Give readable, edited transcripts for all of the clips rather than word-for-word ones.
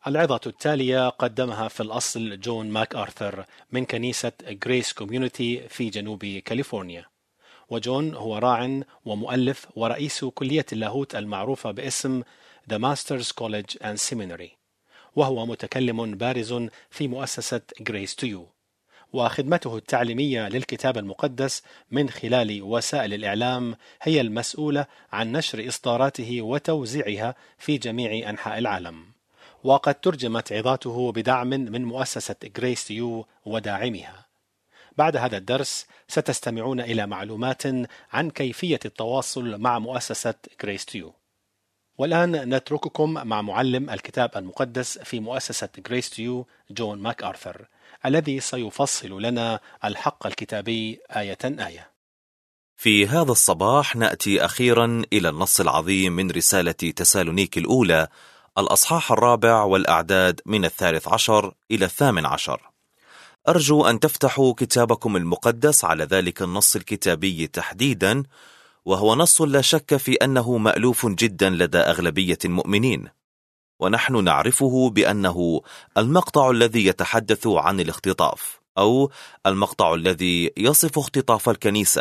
العظة التالية قدمها في الأصل جون ماك آرثر من كنيسة غريس كوميونيتي في جنوب كاليفورنيا. وجون هو راع ومؤلف ورئيس كلية اللاهوت المعروفة باسم The Masters College and Seminary، وهو متكلم بارز في مؤسسة Grace to You، وخدمته التعليمية للكتاب المقدس من خلال وسائل الإعلام هي المسؤولة عن نشر إصداراته وتوزيعها في جميع أنحاء العالم. وقد ترجمت عظاته بدعم من مؤسسة Grace to You وداعمها. بعد هذا الدرس ستستمعون إلى معلومات عن كيفية التواصل مع مؤسسة Grace to You. والآن نترككم مع معلم الكتاب المقدس في مؤسسة Grace to You جون ماك آرثر، الذي سيفصل لنا الحق الكتابي آية آية. في هذا الصباح نأتي أخيرا إلى النص العظيم من رسالة تسالونيك الأولى، الأصحاح 4 والأعداد من 13 إلى 18. أرجو أن تفتحوا كتابكم المقدس على ذلك النص الكتابي تحديدا، وهو نص لا شك في أنه مألوف جدا لدى أغلبية المؤمنين، ونحن نعرفه بأنه المقطع الذي يتحدث عن الاختطاف، أو المقطع الذي يصف اختطاف الكنيسة،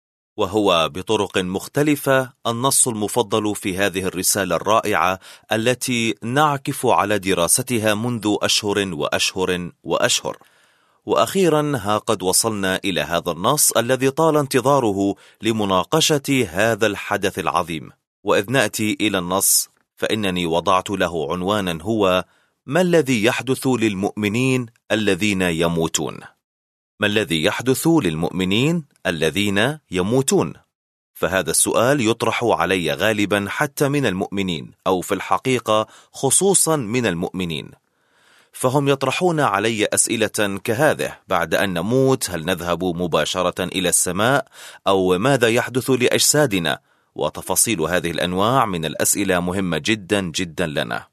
وهو بطرق مختلفة النص المفضل في هذه الرسالة الرائعة التي نعكف على دراستها منذ أشهر وأشهر وأشهر. وأخيرا ها قد وصلنا إلى هذا النص الذي طال انتظاره لمناقشة هذا الحدث العظيم. وإذ نأتي إلى النص فإنني وضعت له عنوانا هو: ما الذي يحدث للمؤمنين الذين يموتون؟ ما الذي يحدث للمؤمنين الذين يموتون؟ فهذا السؤال يطرح علي غالبا حتى من المؤمنين، أو في الحقيقة خصوصا من المؤمنين، فهم يطرحون علي أسئلة كهذه: بعد أن نموت هل نذهب مباشرة إلى السماء؟ أو ماذا يحدث لأجسادنا؟ وتفاصيل هذه الأنواع من الأسئلة مهمة جدا جدا لنا،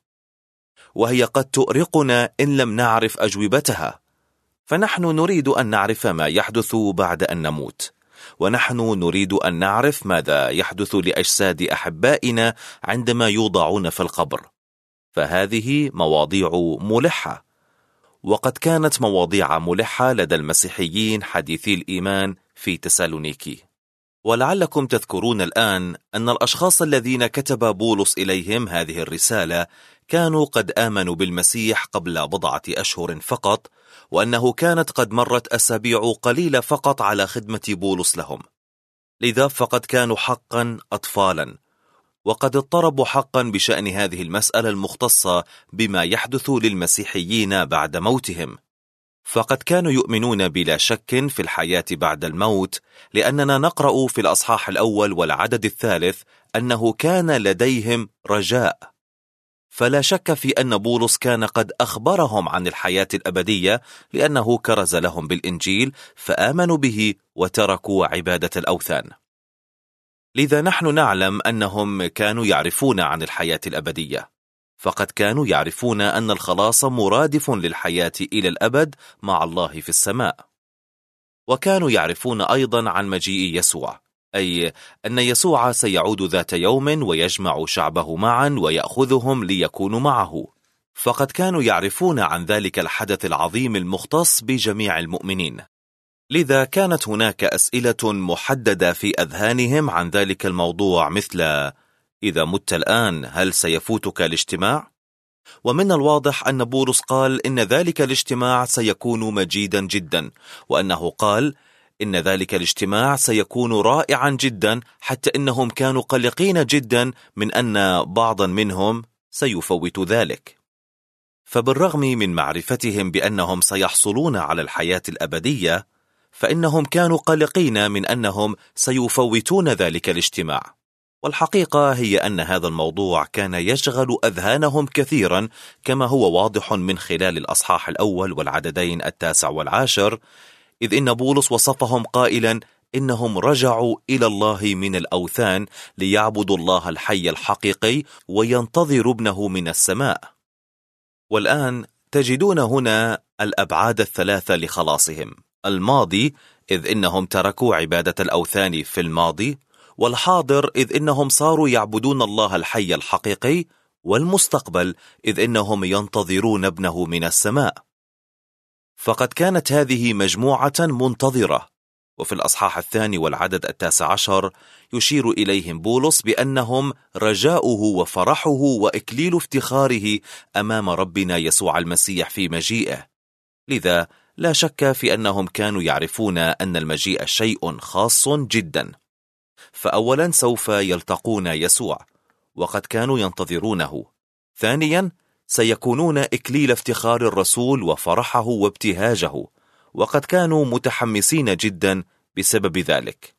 وهي قد تؤرقنا إن لم نعرف أجوبتها. فنحن نريد أن نعرف ما يحدث بعد أن نموت، ونحن نريد أن نعرف ماذا يحدث لأجساد أحبائنا عندما يوضعون في القبر. فهذه مواضيع ملحة، وقد كانت مواضيع ملحة لدى المسيحيين حديثي الإيمان في تسالونيكي. ولعلكم تذكرون الآن أن الأشخاص الذين كتب بولس إليهم هذه الرسالة كانوا قد آمنوا بالمسيح قبل بضعة أشهر فقط، وأنه كانت قد مرت أسابيع قليلة فقط على خدمة بولس لهم، لذا فقد كانوا حقا أطفالا، وقد اضطربوا حقا بشأن هذه المسألة المختصة بما يحدث للمسيحيين بعد موتهم. فقد كانوا يؤمنون بلا شك في الحياة بعد الموت، لأننا نقرأ في الأصحاح الأول والعدد 3 أنه كان لديهم رجاء. فلا شك في أن بولس كان قد أخبرهم عن الحياة الأبدية، لأنه كرز لهم بالإنجيل فآمنوا به وتركوا عبادة الأوثان. لذا نحن نعلم أنهم كانوا يعرفون عن الحياة الأبدية، فقد كانوا يعرفون أن الخلاص مرادف للحياة إلى الأبد مع الله في السماء. وكانوا يعرفون أيضا عن مجيء يسوع، أي أن يسوع سيعود ذات يوم ويجمع شعبه معا ويأخذهم ليكونوا معه. فقد كانوا يعرفون عن ذلك الحدث العظيم المختص بجميع المؤمنين. لذا كانت هناك أسئلة محددة في أذهانهم عن ذلك الموضوع، مثل: إذا مت الآن هل سيفوتك الاجتماع؟ ومن الواضح أن بولس قال إن ذلك الاجتماع سيكون مجيدا جدا، وأنه قال إن ذلك الاجتماع سيكون رائعا جدا، حتى إنهم كانوا قلقين جدا من أن بعضا منهم سيفوت ذلك. فبالرغم من معرفتهم بأنهم سيحصلون على الحياة الأبدية، فإنهم كانوا قلقين من أنهم سيفوتون ذلك الاجتماع. والحقيقة هي أن هذا الموضوع كان يشغل أذهانهم كثيرا، كما هو واضح من خلال الأصحاح الأول والعددين 9 و10، إذ إن بولس وصفهم قائلا إنهم رجعوا إلى الله من الأوثان ليعبدوا الله الحي الحقيقي وينتظروا ابنه من السماء. والآن تجدون هنا الأبعاد الثلاثة لخلاصهم: الماضي، إذ إنهم تركوا عبادة الأوثان في الماضي، والحاضر، إذ إنهم صاروا يعبدون الله الحي الحقيقي، والمستقبل، إذ إنهم ينتظرون ابنه من السماء. فقد كانت هذه مجموعة منتظرة. وفي الأصحاح 2 والعدد 19 يشير إليهم بولس بأنهم رجاؤه وفرحه وإكليل افتخاره أمام ربنا يسوع المسيح في مجيئه. لذا لا شك في أنهم كانوا يعرفون أن المجيء شيء خاص جدا. فأولا سوف يلتقون يسوع، وقد كانوا ينتظرونه. ثانيا سيكونون إكليل افتخار الرسول وفرحه وابتهاجه، وقد كانوا متحمسين جدا بسبب ذلك.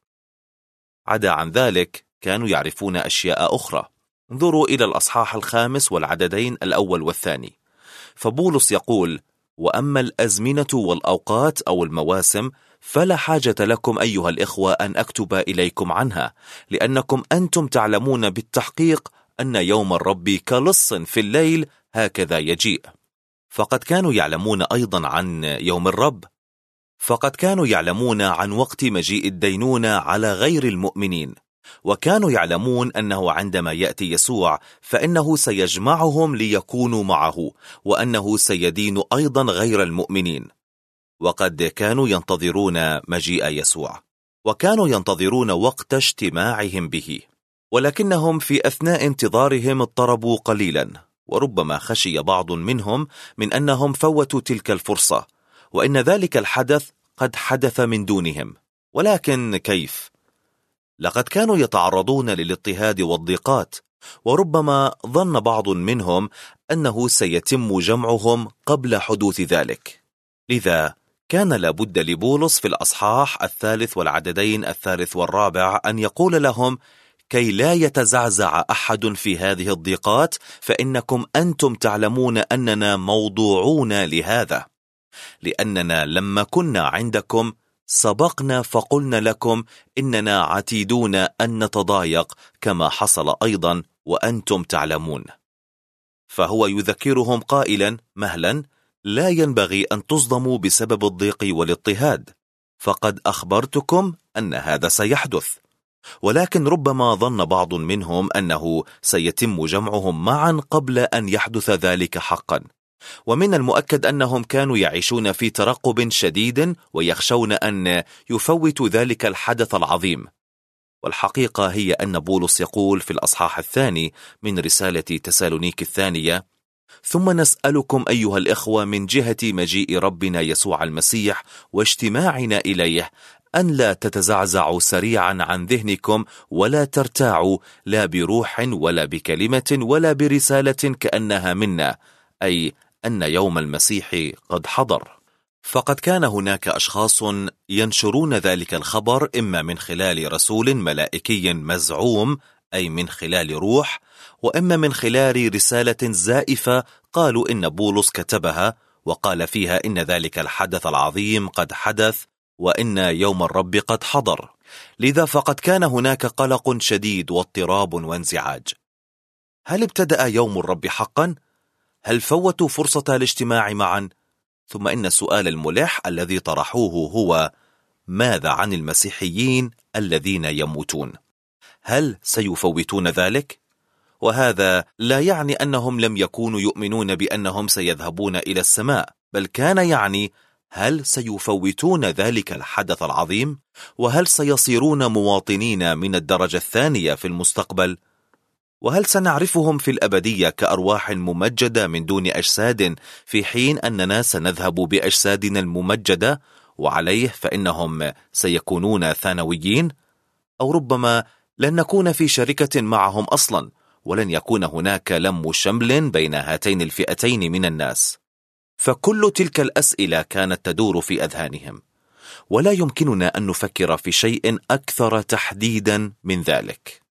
عدا عن ذلك كانوا يعرفون أشياء أخرى. انظروا إلى الأصحاح 5 والعددين الأول والثاني. فبولس يقول: وأما الأزمنة والأوقات أو المواسم فلا حاجة لكم أيها الإخوة أن أكتب إليكم عنها، لأنكم أنتم تعلمون بالتحقيق أن يوم الرب كلص في الليل هكذا يجيء. فقد كانوا يعلمون أيضا عن يوم الرب، فقد كانوا يعلمون عن وقت مجيء الدينونة على غير المؤمنين، وكانوا يعلمون أنه عندما يأتي يسوع فإنه سيجمعهم ليكونوا معه، وأنه سيدين أيضا غير المؤمنين. وقد كانوا ينتظرون مجيء يسوع، وكانوا ينتظرون وقت اجتماعهم به، ولكنهم في أثناء انتظارهم اضطربوا قليلا، وربما خشي بعض منهم من أنهم فوتوا تلك الفرصة، وإن ذلك الحدث قد حدث من دونهم. ولكن كيف؟ لقد كانوا يتعرضون للاضطهاد والضيقات، وربما ظن بعض منهم أنه سيتم جمعهم قبل حدوث ذلك. لذا كان لابد لبولس في الأصحاح 3 والعددين 3 والرابع أن يقول لهم: كي لا يتزعزع أحد في هذه الضيقات، فإنكم أنتم تعلمون أننا موضوعون لهذا، لأننا لما كنا عندكم سبقنا فقلنا لكم إننا عتيدون أن نتضايق كما حصل أيضا وأنتم تعلمون. فهو يذكرهم قائلا: مهلا، لا ينبغي أن تصدموا بسبب الضيق والاضطهاد، فقد أخبرتكم أن هذا سيحدث. ولكن ربما ظن بعض منهم أنه سيتم جمعهم معا قبل أن يحدث ذلك حقا، ومن المؤكد أنهم كانوا يعيشون في ترقب شديد ويخشون أن يفوتوا ذلك الحدث العظيم. والحقيقة هي أن بولس يقول في الأصحاح 2 من رسالة تسالونيك الثانية: ثم نسألكم أيها الإخوة من جهة مجيء ربنا يسوع المسيح واجتماعنا إليه أن لا تتزعزعوا سريعا عن ذهنكم، ولا ترتاعوا لا بروح ولا بكلمة ولا برسالة كأنها منا، أي أن يوم المسيح قد حضر. فقد كان هناك أشخاص ينشرون ذلك الخبر إما من خلال رسول ملائكي مزعوم، أي من خلال روح، وإما من خلال رسالة زائفة قالوا إن بولس كتبها وقال فيها إن ذلك الحدث العظيم قد حدث وإن يوم الرب قد حضر. لذا فقد كان هناك قلق شديد واضطراب وانزعاج. هل ابتدأ يوم الرب حقا؟ هل فوتوا فرصة الاجتماع معا؟ ثم إن السؤال الملح الذي طرحوه هو: ماذا عن المسيحيين الذين يموتون؟ هل سيفوتون ذلك؟ وهذا لا يعني أنهم لم يكونوا يؤمنون بأنهم سيذهبون إلى السماء، بل كان يعني: هل سيفوتون ذلك الحدث العظيم؟ وهل سيصيرون مواطنين من الدرجة الثانية في المستقبل؟ وهل سنعرفهم في الأبدية كأرواح ممجدة من دون أجساد، في حين أننا سنذهب بأجسادنا الممجدة، وعليه فإنهم سيكونون ثانويين؟ أو ربما لن نكون في شركة معهم أصلا، ولن يكون هناك لم شمل بين هاتين الفئتين من الناس. فكل تلك الأسئلة كانت تدور في أذهانهم، ولا يمكننا أن نفكر في شيء أكثر تحديدا من ذلك.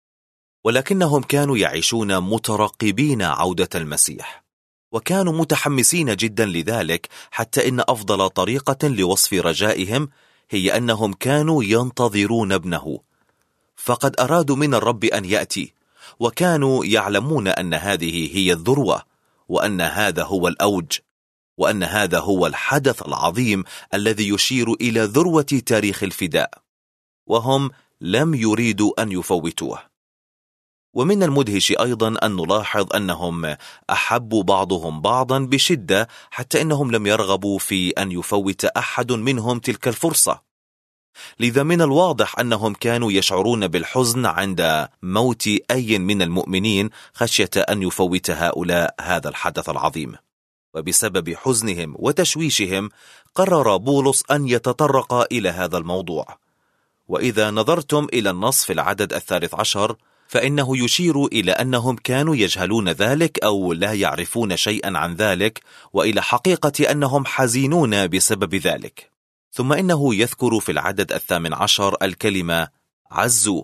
ولكنهم كانوا يعيشون مترقبين عودة المسيح، وكانوا متحمسين جدا لذلك، حتى إن أفضل طريقة لوصف رجائهم هي أنهم كانوا ينتظرون ابنه. فقد أرادوا من الرب أن يأتي، وكانوا يعلمون أن هذه هي الذروة، وأن هذا هو الأوج، وأن هذا هو الحدث العظيم الذي يشير إلى ذروة تاريخ الفداء، وهم لم يريدوا أن يفوتوه. ومن المدهش أيضا أن نلاحظ أنهم أحبوا بعضهم بعضا بشدة، حتى أنهم لم يرغبوا في أن يفوت أحد منهم تلك الفرصة. لذا من الواضح أنهم كانوا يشعرون بالحزن عند موت أي من المؤمنين، خشية أن يفوت هؤلاء هذا الحدث العظيم. وبسبب حزنهم وتشويشهم قرر بولس أن يتطرق إلى هذا الموضوع. وإذا نظرتم إلى النص في العدد 13 فإنه يشير إلى أنهم كانوا يجهلون ذلك أو لا يعرفون شيئا عن ذلك، وإلى حقيقة أنهم حزينون بسبب ذلك. ثم إنه يذكر في العدد 18 الكلمة عزوا،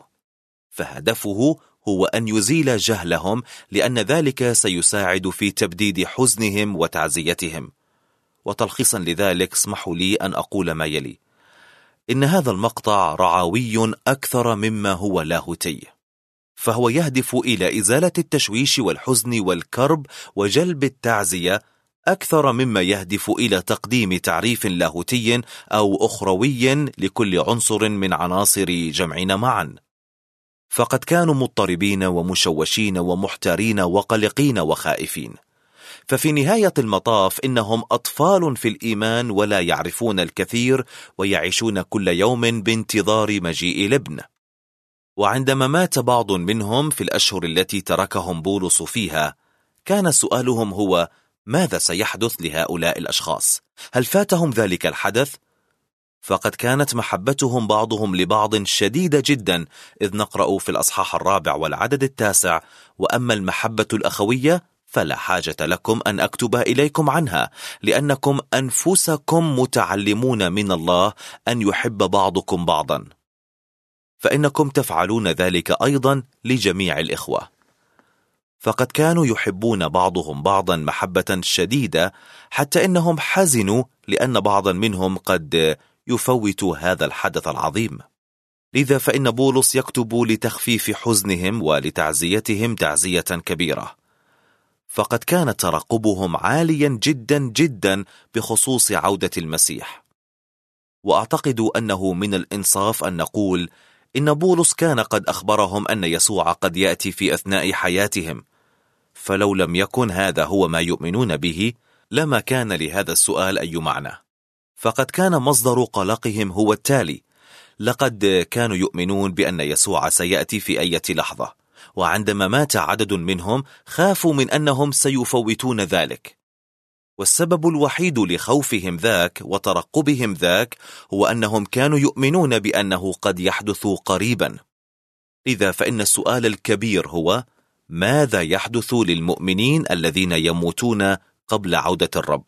فهدفه هو أن يزيل جهلهم، لأن ذلك سيساعد في تبديد حزنهم وتعزيتهم. وتلخيصا لذلك اسمحوا لي أن أقول ما يلي: إن هذا المقطع رعوي أكثر مما هو لاهوتي، فهو يهدف إلى إزالة التشويش والحزن والكرب وجلب التعزية أكثر مما يهدف إلى تقديم تعريف لاهوتي أو أخروي لكل عنصر من عناصر جمعنا معا. فقد كانوا مضطربين ومشوشين ومحتارين وقلقين وخائفين، ففي نهاية المطاف إنهم أطفال في الإيمان ولا يعرفون الكثير، ويعيشون كل يوم بانتظار مجيء الابن. وعندما مات بعض منهم في الأشهر التي تركهم بولس فيها، كان سؤالهم هو: ماذا سيحدث لهؤلاء الأشخاص؟ هل فاتهم ذلك الحدث؟ فقد كانت محبتهم بعضهم لبعض شديدة جدا، إذ نقرأ في الأصحاح 4 والعدد 9: وأما المحبة الأخوية فلا حاجة لكم أن أكتب إليكم عنها، لأنكم أنفسكم متعلمون من الله أن يحب بعضكم بعضا، فإنكم تفعلون ذلك أيضا لجميع الإخوة. فقد كانوا يحبون بعضهم بعضا محبة شديدة، حتى إنهم حزنوا لأن بعضا منهم قد يفوت هذا الحدث العظيم. لذا فإن بولس يكتب لتخفيف حزنهم ولتعزيتهم تعزية كبيرة، فقد كان ترقبهم عاليا جدا جدا بخصوص عودة المسيح. وأعتقد أنه من الإنصاف أن نقول إن بولس كان قد أخبرهم أن يسوع قد يأتي في أثناء حياتهم، فلو لم يكن هذا هو ما يؤمنون به لما كان لهذا السؤال أي معنى. فقد كان مصدر قلقهم هو التالي: لقد كانوا يؤمنون بأن يسوع سيأتي في أي لحظة، وعندما مات عدد منهم خافوا من أنهم سيفوتون ذلك. والسبب الوحيد لخوفهم ذاك وترقبهم ذاك هو أنهم كانوا يؤمنون بأنه قد يحدث قريبا. لذا فإن السؤال الكبير هو: ماذا يحدث للمؤمنين الذين يموتون قبل عودة الرب؟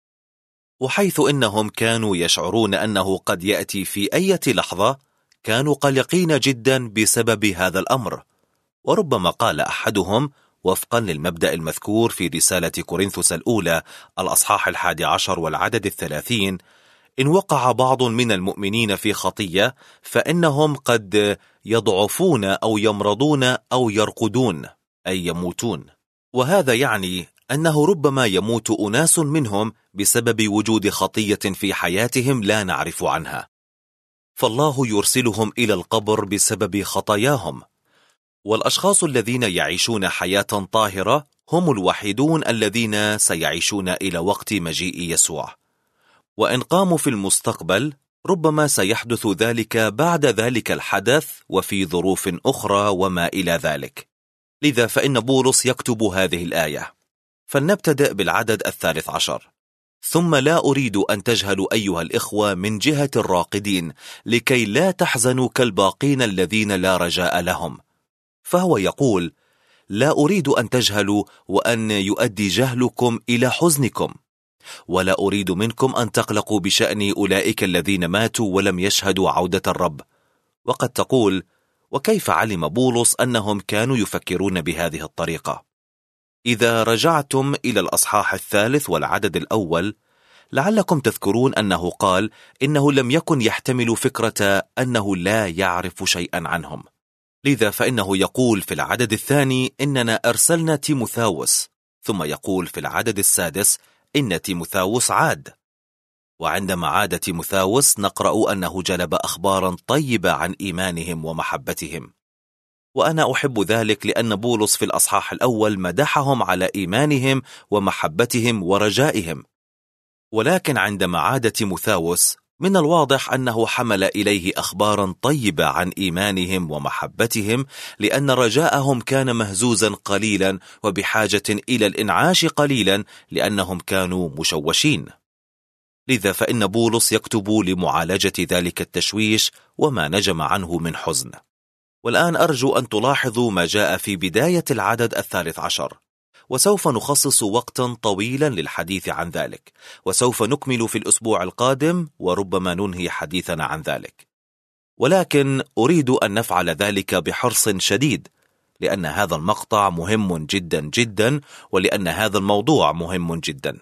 وحيث إنهم كانوا يشعرون أنه قد يأتي في أي لحظة، كانوا قلقين جدا بسبب هذا الأمر. وربما قال أحدهم وفقا للمبدأ المذكور في رسالة كورنثوس الأولى الأصحاح 11 والعدد 30: إن وقع بعض من المؤمنين في خطية فإنهم قد يضعفون أو يمرضون أو يرقدون، أي يموتون. وهذا يعني أنه ربما يموت أناس منهم بسبب وجود خطية في حياتهم لا نعرف عنها، فالله يرسلهم إلى القبر بسبب خطاياهم. والأشخاص الذين يعيشون حياة طاهرة هم الوحيدون الذين سيعيشون إلى وقت مجيء يسوع. وإن قاموا في المستقبل ربما سيحدث ذلك بعد ذلك الحدث وفي ظروف أخرى وما إلى ذلك. لذا فإن بولس يكتب هذه الآية. فلنبتدأ بالعدد 13: ثم لا أريد أن تجهلوا أيها الإخوة من جهة الراقدين، لكي لا تحزنوا كالباقين الذين لا رجاء لهم. فهو يقول: لا أريد أن تجهلوا وأن يؤدي جهلكم إلى حزنكم، ولا أريد منكم أن تقلقوا بشأن أولئك الذين ماتوا ولم يشهدوا عودة الرب. وقد تقول: وكيف علم بولس أنهم كانوا يفكرون بهذه الطريقة؟ إذا رجعتم إلى الأصحاح 3 والعدد 1 لعلكم تذكرون أنه قال إنه لم يكن يحتمل فكرة أنه لا يعرف شيئا عنهم. لذا فإنه يقول في العدد 2: إننا أرسلنا تيموثاوس، ثم يقول في العدد 6: إن تيموثاوس عاد. وعندما عاد تيموثاوس نقرأ أنه جلب أخبارا طيبة عن إيمانهم ومحبتهم. وأنا أحب ذلك لأن بولس في الأصحاح الأول مدحهم على إيمانهم ومحبتهم ورجائهم. ولكن عندما عاد تيموثاوس من الواضح أنه حمل إليه أخبارا طيبة عن إيمانهم ومحبتهم، لأن رجاءهم كان مهزوزا قليلا وبحاجة إلى الإنعاش قليلا لأنهم كانوا مشوشين. لذا فإن بولس يكتب لمعالجة ذلك التشويش وما نجم عنه من حزن. والآن أرجو أن تلاحظوا ما جاء في بداية العدد 13، وسوف نخصص وقتا طويلا للحديث عن ذلك، وسوف نكمل في الأسبوع القادم وربما ننهي حديثنا عن ذلك. ولكن أريد أن نفعل ذلك بحرص شديد، لأن هذا المقطع مهم جدا جدا، ولأن هذا الموضوع مهم جدا.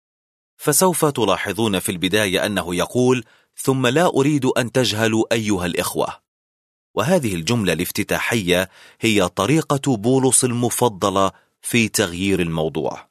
فسوف تلاحظون في البداية أنه يقول: ثم لا أريد أن تجهلوا أيها الإخوة. وهذه الجملة الافتتاحية هي طريقة بولس المفضلة في تغيير الموضوع.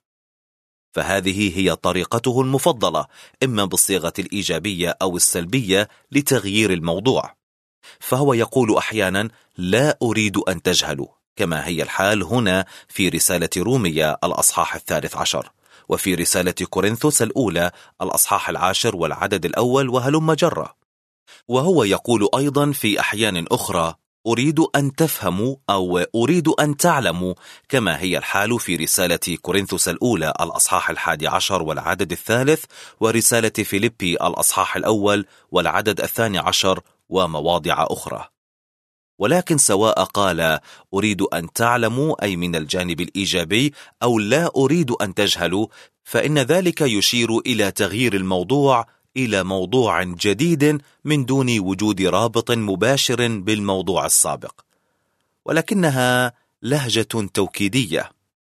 فهذه هي طريقته المفضلة، إما بالصيغة الإيجابية أو السلبية لتغيير الموضوع. فهو يقول أحيانا: لا أريد أن تجهلوا، كما هي الحال هنا في رسالة رومية الأصحاح 13، وفي رسالة كورنثوس الأولى الأصحاح 10 والعدد الأول، وهلم جرة. وهو يقول أيضا في أحيان أخرى: أريد أن تفهموا أو أريد أن تعلموا، كما هي الحال في رسالة كورنثوس الأولى الأصحاح 11 والعدد 3، ورسالة فيليبي الأصحاح 1 والعدد 12، ومواضع أخرى. ولكن سواء قال أريد أن تعلموا أي من الجانب الإيجابي، أو لا أريد أن تجهلوا، فإن ذلك يشير إلى تغيير الموضوع إلى موضوع جديد من دون وجود رابط مباشر بالموضوع السابق، ولكنها لهجة توكيدية.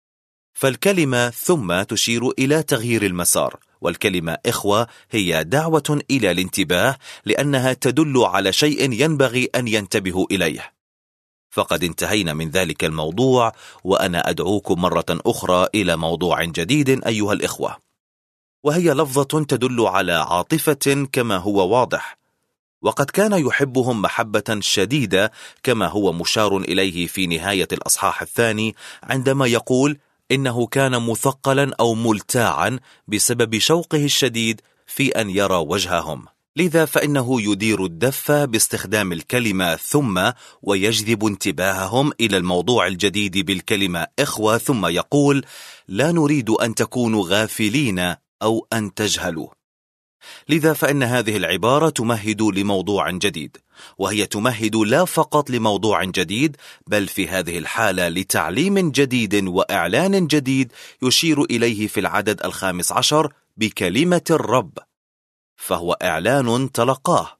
فالكلمة ثم تشير إلى تغيير المسار، والكلمة إخوة هي دعوة إلى الانتباه، لأنها تدل على شيء ينبغي أن ينتبهوا إليه. فقد انتهينا من ذلك الموضوع، وأنا أدعوكم مرة أخرى إلى موضوع جديد أيها الإخوة، وهي لفظة تدل على عاطفة كما هو واضح. وقد كان يحبهم محبة شديدة، كما هو مشار إليه في نهاية الأصحاح 2 عندما يقول إنه كان مثقلا أو ملتاعا بسبب شوقه الشديد في أن يرى وجههم. لذا فإنه يدير الدفة باستخدام الكلمة ثم، ويجذب انتباههم إلى الموضوع الجديد بالكلمة إخوة، ثم يقول: لا نريد أن تكونوا غافلين أو أن تجهلوا. لذا فإن هذه العبارة تمهد لموضوع جديد، وهي تمهد لا فقط لموضوع جديد، بل في هذه الحالة لتعليم جديد وإعلان جديد يشير إليه في العدد 15 بكلمة الرب، فهو إعلان تلقاه.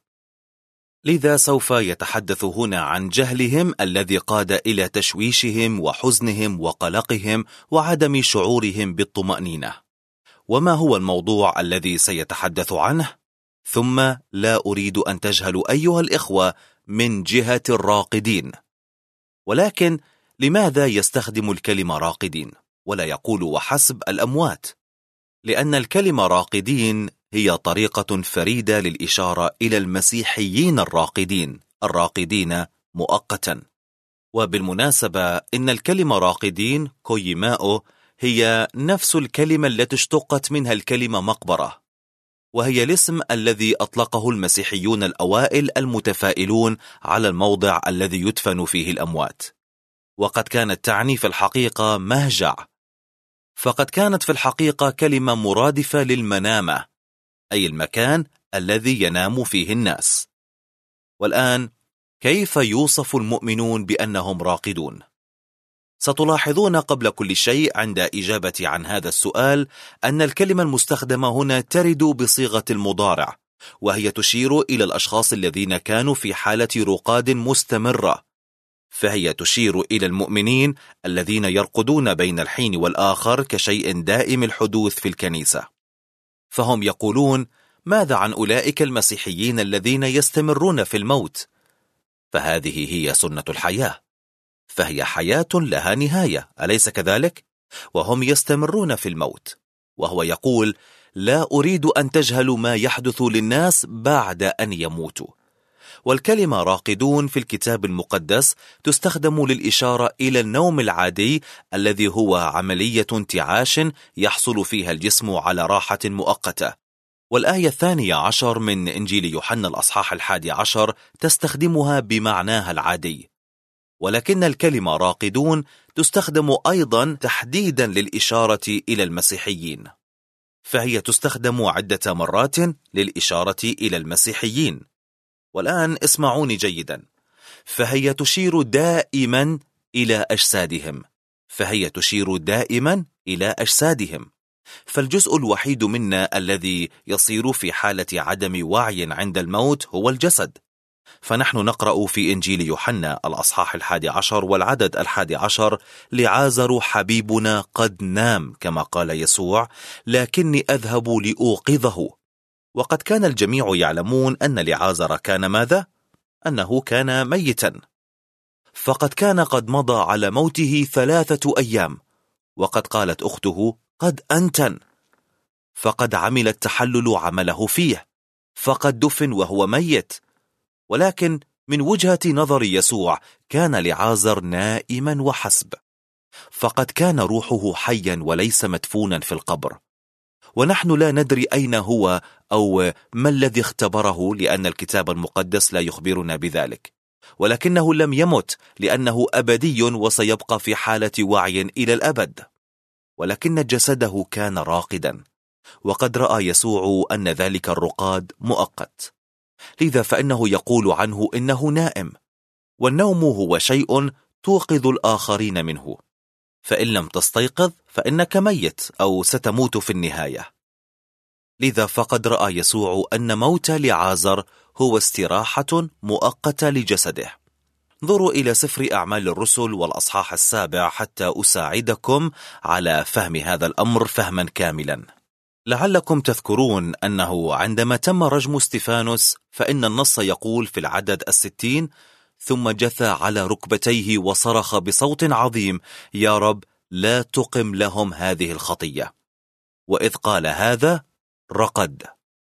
لذا سوف يتحدث هنا عن جهلهم الذي قاد إلى تشويشهم وحزنهم وقلقهم وعدم شعورهم بالطمأنينة. وما هو الموضوع الذي سيتحدث عنه؟ ثم لا أريد أن تجهلوا أيها الإخوة من جهة الراقدين. ولكن لماذا يستخدم الكلمة راقدين ولا يقول وحسب الأموات؟ لأن الكلمة راقدين هي طريقة فريدة للإشارة إلى المسيحيين الراقدين مؤقتا. وبالمناسبة إن الكلمة راقدين كويماؤو هي نفس الكلمة التي اشتقت منها الكلمة مقبرة، وهي الاسم الذي أطلقه المسيحيون الأوائل المتفائلون على الموضع الذي يدفن فيه الأموات. وقد كانت تعني في الحقيقة مهجع، فقد كانت في الحقيقة كلمة مرادفة للمنامة، أي المكان الذي ينام فيه الناس. والآن كيف يوصف المؤمنون بأنهم راقدون؟ ستلاحظون قبل كل شيء عند إجابة عن هذا السؤال أن الكلمة المستخدمة هنا ترد بصيغة المضارع، وهي تشير إلى الأشخاص الذين كانوا في حالة رقاد مستمرة، فهي تشير إلى المؤمنين الذين يرقدون بين الحين والآخر كشيء دائم الحدوث في الكنيسة. فهم يقولون: ماذا عن أولئك المسيحيين الذين يستمرون في الموت؟ فهذه هي سنة الحياة، فهي حياة لها نهاية، أليس كذلك؟ وهم يستمرون في الموت. وهو يقول: لا أريد أن تجهلوا ما يحدث للناس بعد أن يموتوا. والكلمة راقدون في الكتاب المقدس تستخدم للإشارة إلى النوم العادي الذي هو عملية انتعاش يحصل فيها الجسم على راحة مؤقتة. والآية 12 من إنجيل يوحنا الأصحاح 11 تستخدمها بمعناها العادي. ولكن الكلمة راقدون تستخدم أيضا تحديدا للإشارة إلى المسيحيين، فهي تستخدم عدة مرات للإشارة إلى المسيحيين. والآن اسمعوني جيدا، فهي تشير دائما إلى أجسادهم، فالجزء الوحيد منا الذي يصير في حالة عدم وعي عند الموت هو الجسد. فنحن نقرأ في إنجيل يوحنا الأصحاح 11 والعدد 11: لعازر حبيبنا قد نام كما قال يسوع، لكني أذهب لأوقظه. وقد كان الجميع يعلمون أن لعازر كان ماذا؟ أنه كان ميتا، فقد كان قد مضى على موته 3 أيام، وقد قالت أخته قد أنتن، فقد عمل التحلل عمله فيه، فقد دفن وهو ميت. ولكن من وجهة نظر يسوع كان لعازر نائما وحسب، فقد كان روحه حيا وليس مدفونا في القبر، ونحن لا ندري أين هو أو ما الذي اختبره، لأن الكتاب المقدس لا يخبرنا بذلك. ولكنه لم يمت لأنه أبدي وسيبقى في حالة وعي إلى الأبد. ولكن جسده كان راقدا، وقد رأى يسوع أن ذلك الرقاد مؤقت، لذا فإنه يقول عنه إنه نائم، والنوم هو شيء توقظ الآخرين منه، فإن لم تستيقظ فإنك ميت أو ستموت في النهاية. لذا فقد رأى يسوع أن موت لعازر هو استراحة مؤقتة لجسده. انظروا إلى سفر أعمال الرسل والأصحاح 7 حتى أساعدكم على فهم هذا الأمر فهما كاملا. لعلكم تذكرون أنه عندما تم رجم استفانوس فإن النص يقول في العدد 60: ثم جثى على ركبتيه وصرخ بصوت عظيم: يا رب لا تقم لهم هذه الخطية. وإذ قال هذا رقد،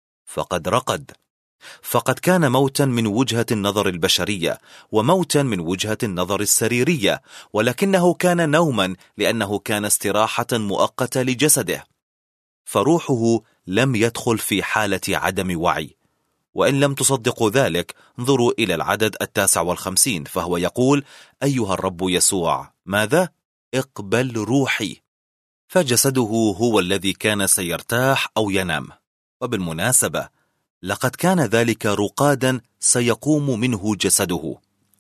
فقد كان موتا من وجهة النظر البشرية وموتا من وجهة النظر السريرية، ولكنه كان نوما لأنه كان استراحة مؤقتة لجسده، فروحه لم يدخل في حالة عدم وعي. وإن لم تصدقوا ذلك انظروا إلى العدد 59، فهو يقول: أيها الرب يسوع ماذا؟ اقبل روحي. فجسده هو الذي كان سيرتاح أو ينام. وبالمناسبة لقد كان ذلك رقادا سيقوم منه جسده.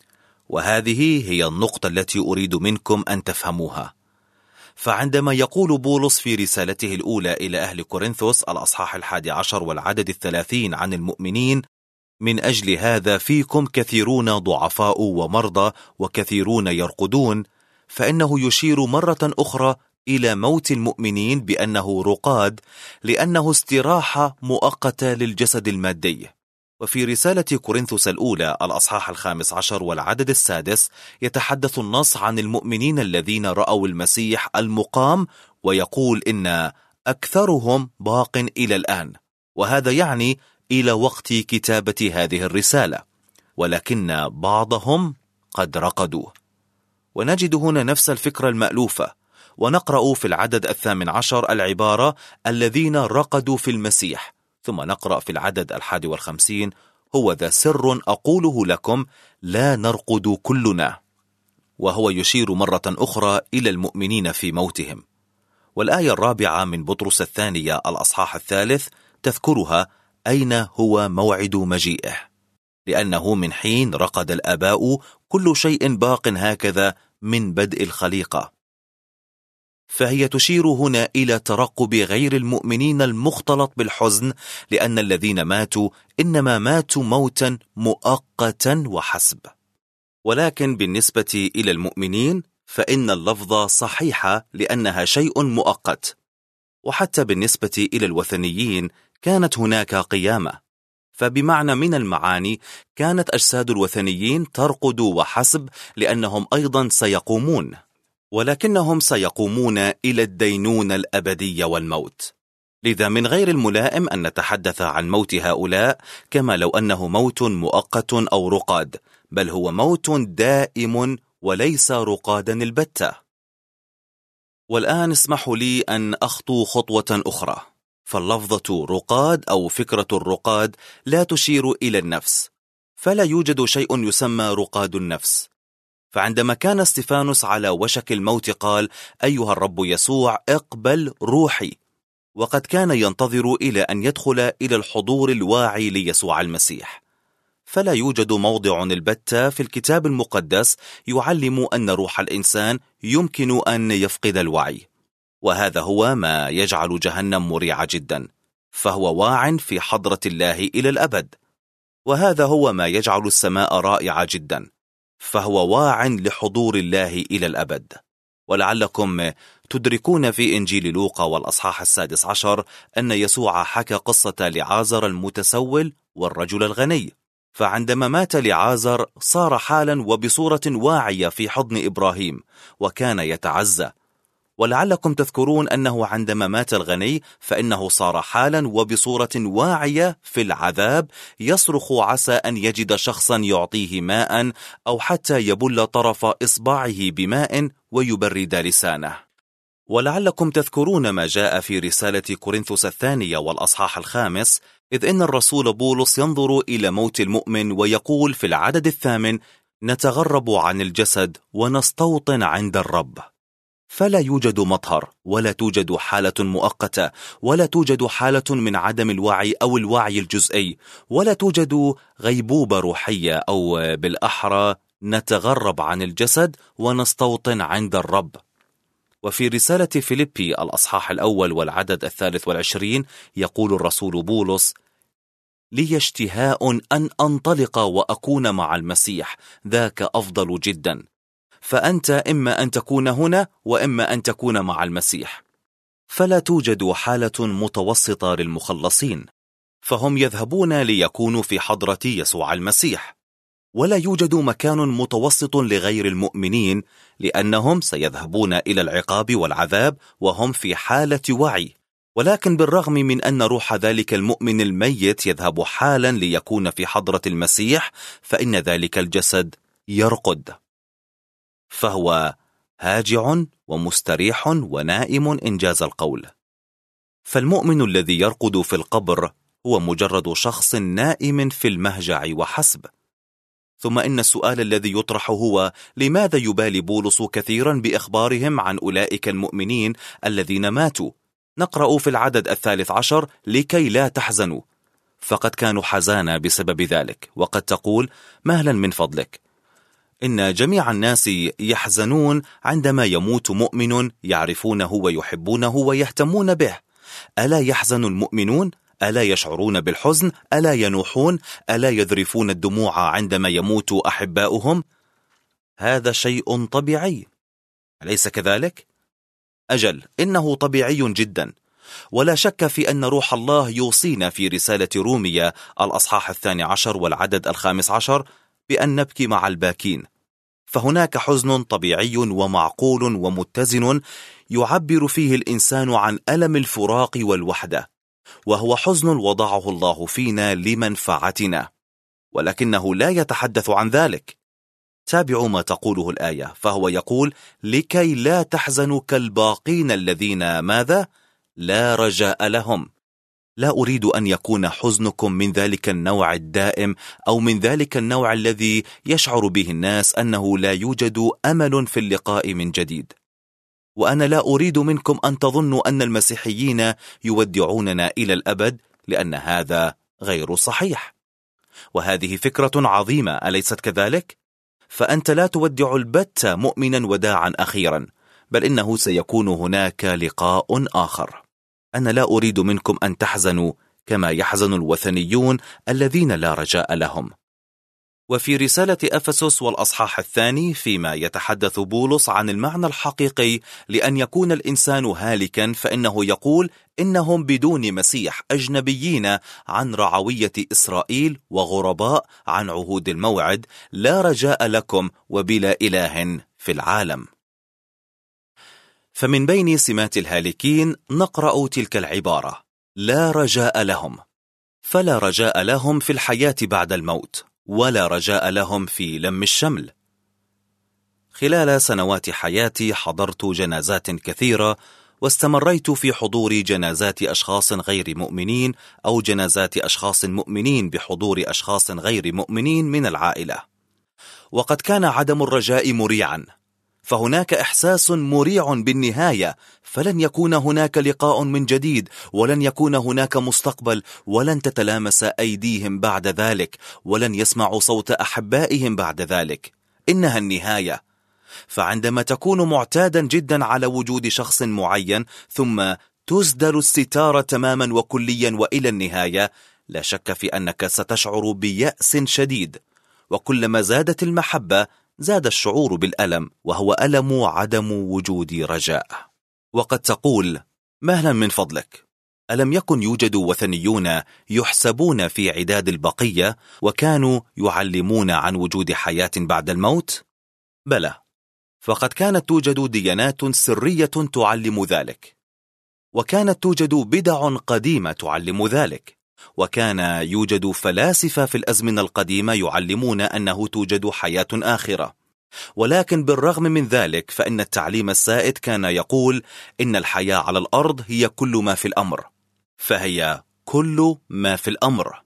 وهذه هي النقطة التي أريد منكم أن تفهموها. فعندما يقول بولس في رسالته الأولى إلى أهل كورنثوس الأصحاح 11 والعدد 30 عن المؤمنين: من أجل هذا فيكم كثيرون ضعفاء ومرضى وكثيرون يرقدون، فإنه يشير مرة أخرى إلى موت المؤمنين بأنه رقاد، لأنه استراحة مؤقتة للجسد المادي. وفي رسالة كورنثوس الأولى الأصحاح 15 والعدد 6 يتحدث النص عن المؤمنين الذين رأوا المسيح المقام، ويقول إن أكثرهم باق إلى الآن، وهذا يعني إلى وقت كتابة هذه الرسالة، ولكن بعضهم قد رقدوا. ونجد هنا نفس الفكرة المألوفة، ونقرأ في العدد 18 العبارة: الذين رقدوا في المسيح. ثم نقرأ في العدد 51: هو ذا سر أقوله لكم، لا نرقد كلنا. وهو يشير مرة أخرى إلى المؤمنين في موتهم. والآية 4 من بطرس الثانية الأصحاح 3 تذكرها: أين هو موعد مجيئه؟ لأنه من حين رقد الآباء كل شيء باق هكذا من بدء الخليقة. فهي تشير هنا إلى ترقب غير المؤمنين المختلط بالحزن، لأن الذين ماتوا إنما ماتوا موتا مؤقتا وحسب. ولكن بالنسبة إلى المؤمنين فإن اللفظة صحيحة لأنها شيء مؤقت. وحتى بالنسبة إلى الوثنيين كانت هناك قيامة، فبمعنى من المعاني كانت أجساد الوثنيين ترقد وحسب، لأنهم أيضا سيقومون، ولكنهم سيقومون إلى الدينونة الأبدية والموت. لذا من غير الملائم أن نتحدث عن موت هؤلاء كما لو أنه موت مؤقت أو رقاد، بل هو موت دائم وليس رقادا البتة. والآن اسمحوا لي أن أخطو خطوة أخرى، فاللفظة رقاد أو فكرة الرقاد لا تشير إلى النفس، فلا يوجد شيء يسمى رقاد النفس. فعندما كان استفانوس على وشك الموت قال: أيها الرب يسوع اقبل روحي، وقد كان ينتظر إلى أن يدخل إلى الحضور الواعي ليسوع المسيح. فلا يوجد موضع البتة في الكتاب المقدس يعلم أن روح الإنسان يمكن أن يفقد الوعي، وهذا هو ما يجعل جهنم مريعة جدا، فهو واع في حضرة الله إلى الأبد. وهذا هو ما يجعل السماء رائعة جدا، فهو واع لحضور الله إلى الأبد. ولعلكم تدركون في إنجيل لوقا والأصحاح 16 أن يسوع حكى قصة لعازر المتسول والرجل الغني، فعندما مات لعازر صار حالا وبصورة واعية في حضن إبراهيم وكان يتعزى. ولعلكم تذكرون أنه عندما مات الغني فإنه صار حالا وبصورة واعية في العذاب، يصرخ عسى أن يجد شخصا يعطيه ماء أو حتى يبل طرف إصبعه بماء ويبرد لسانه. ولعلكم تذكرون ما جاء في رسالة كورنثوس الثانية والأصحاح 5، إذ إن الرسول بولس ينظر إلى موت المؤمن ويقول في العدد 8: نتغرب عن الجسد ونستوطن عند الرب. فلا يوجد مطهر، ولا توجد حالة مؤقتة، ولا توجد حالة من عدم الوعي أو الوعي الجزئي، ولا توجد غيبوبة روحية، أو بالأحرى نتغرب عن الجسد ونستوطن عند الرب. وفي رسالة فيليبي الأصحاح 1 والعدد 23 يقول الرسول بولس: لي اشتهاء أن أنطلق وأكون مع المسيح، ذاك أفضل جدا. فأنت إما أن تكون هنا وإما أن تكون مع المسيح. فلا توجد حالة متوسطة للمخلصين، فهم يذهبون ليكونوا في حضرة يسوع المسيح. ولا يوجد مكان متوسط لغير المؤمنين، لأنهم سيذهبون إلى العقاب والعذاب وهم في حالة وعي. ولكن بالرغم من أن روح ذلك المؤمن الميت يذهب حالا ليكون في حضرة المسيح، فإن ذلك الجسد يرقد، فهو هاجع ومستريح ونائم إنجاز القول. فالمؤمن الذي يرقد في القبر هو مجرد شخص نائم في المهجع وحسب. ثم إن السؤال الذي يطرح هو: لماذا يبالي بولس كثيرا بإخبارهم عن أولئك المؤمنين الذين ماتوا؟ نقرأ في العدد 13: لكي لا تحزنوا، فقد كانوا حزانا بسبب ذلك. وقد تقول: مهلا من فضلك، إن جميع الناس يحزنون عندما يموت مؤمن يعرفونه ويحبونه ويهتمون به. ألا يحزن المؤمنون؟ ألا يشعرون بالحزن؟ ألا ينوحون؟ ألا يذرفون الدموع عندما يموت أحباؤهم؟ هذا شيء طبيعي، أليس كذلك؟ أجل، إنه طبيعي جدا. ولا شك في أن روح الله يوصينا في رسالة رومية الأصحاح 12 والعدد 15 بأن نبكي مع الباكين. فهناك حزن طبيعي ومعقول ومتزن يعبر فيه الإنسان عن ألم الفراق والوحدة، وهو حزن وضعه الله فينا لمنفعتنا، ولكنه لا يتحدث عن ذلك. تابعوا ما تقوله الآية، فهو يقول: لكي لا تحزنوا كالباقين الذين ماذا؟ لا رجاء لهم. لا أريد أن يكون حزنكم من ذلك النوع الدائم، أو من ذلك النوع الذي يشعر به الناس أنه لا يوجد أمل في اللقاء من جديد. وأنا لا أريد منكم أن تظنوا أن المسيحيين يودعوننا إلى الأبد، لأن هذا غير صحيح. وهذه فكرة عظيمة، أليست كذلك؟ فأنت لا تودع البتة مؤمنا وداعا أخيرا، بل إنه سيكون هناك لقاء آخر. أنا لا أريد منكم أن تحزنوا كما يحزن الوثنيون الذين لا رجاء لهم. وفي رسالة أفسس والأصحاح 2 فيما يتحدث بولس عن المعنى الحقيقي لأن يكون الإنسان هالكا، فإنه يقول: إنهم بدون مسيح أجنبيين عن رعوية إسرائيل وغرباء عن عهود الموعد، لا رجاء لكم وبلا إله في العالم. فمن بين سمات الهالكين نقرأ تلك العبارة: لا رجاء لهم، فلا رجاء لهم في الحياة بعد الموت، ولا رجاء لهم في لم الشمل. خلال سنوات حياتي حضرت جنازات كثيرة، واستمريت في حضور جنازات أشخاص غير مؤمنين أو جنازات أشخاص مؤمنين بحضور أشخاص غير مؤمنين من العائلة، وقد كان عدم الرجاء مريعا، فهناك إحساس مريع بالنهاية، فلن يكون هناك لقاء من جديد، ولن يكون هناك مستقبل، ولن تتلامس أيديهم بعد ذلك، ولن يسمعوا صوت أحبائهم بعد ذلك. إنها النهاية. فعندما تكون معتادا جدا على وجود شخص معين ثم تسدل الستار تماما وكليا وإلى النهاية، لا شك في أنك ستشعر بيأس شديد، وكلما زادت المحبة زاد الشعور بالألم، وهو ألم عدم وجود رجاء. وقد تقول: مهلا من فضلك، ألم يكن يوجد وثنيون يحسبون في عداد البقية وكانوا يعلمون عن وجود حياة بعد الموت؟ بلى، فقد كانت توجد ديانات سرية تعلم ذلك، وكانت توجد بدع قديمة تعلم ذلك، وكان يوجد فلاسفة في الأزمنة القديمة يعلمون أنه توجد حياة آخرة. ولكن بالرغم من ذلك فإن التعليم السائد كان يقول إن الحياة على الأرض هي كل ما في الأمر، فهي كل ما في الأمر.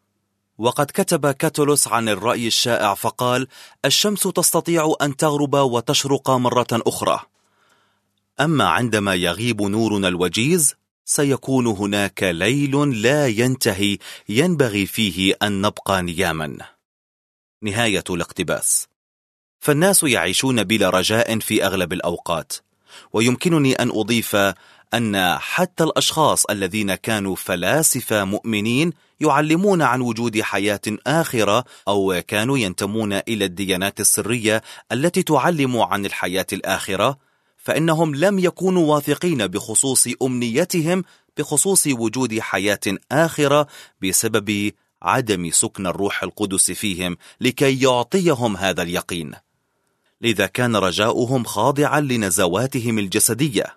وقد كتب كاتولوس عن الرأي الشائع فقال: الشمس تستطيع أن تغرب وتشرق مرة أخرى، أما عندما يغيب نورنا الوجيز سيكون هناك ليل لا ينتهي ينبغي فيه أن نبقى نياما. نهاية الاقتباس. فالناس يعيشون بلا رجاء في أغلب الأوقات، ويمكنني أن أضيف أن حتى الأشخاص الذين كانوا فلاسفة مؤمنين يعلمون عن وجود حياة آخرة، أو كانوا ينتمون إلى الديانات السرية التي تعلم عن الحياة الآخرة، فإنهم لم يكونوا واثقين بخصوص أمنيتهم بخصوص وجود حياة آخرة بسبب عدم سكن الروح القدس فيهم لكي يعطيهم هذا اليقين. لذا كان رجاؤهم خاضعا لنزواتهم الجسدية.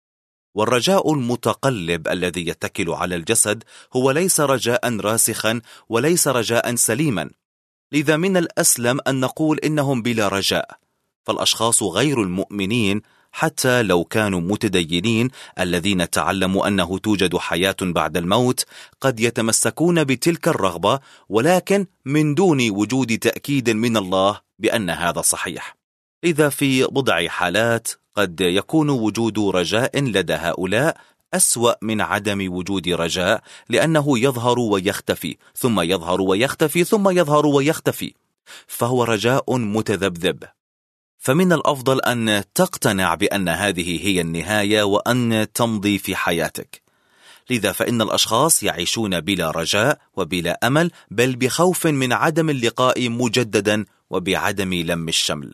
والرجاء المتقلب الذي يتكل على الجسد هو ليس رجاء راسخا وليس رجاء سليما. لذا من الأسلم أن نقول إنهم بلا رجاء. فالأشخاص غير المؤمنين حتى لو كانوا متدينين الذين تعلموا أنه توجد حياة بعد الموت قد يتمسكون بتلك الرغبة، ولكن من دون وجود تأكيد من الله بأن هذا صحيح. إذا في بضع حالات قد يكون وجود رجاء لدى هؤلاء أسوأ من عدم وجود رجاء، لأنه يظهر ويختفي ثم يظهر ويختفي ثم يظهر ويختفي، فهو رجاء متذبذب. فمن الأفضل أن تقتنع بأن هذه هي النهاية وأن تمضي في حياتك. لذا فإن الأشخاص يعيشون بلا رجاء وبلا أمل، بل بخوف من عدم اللقاء مجددا وبعدم لم الشمل.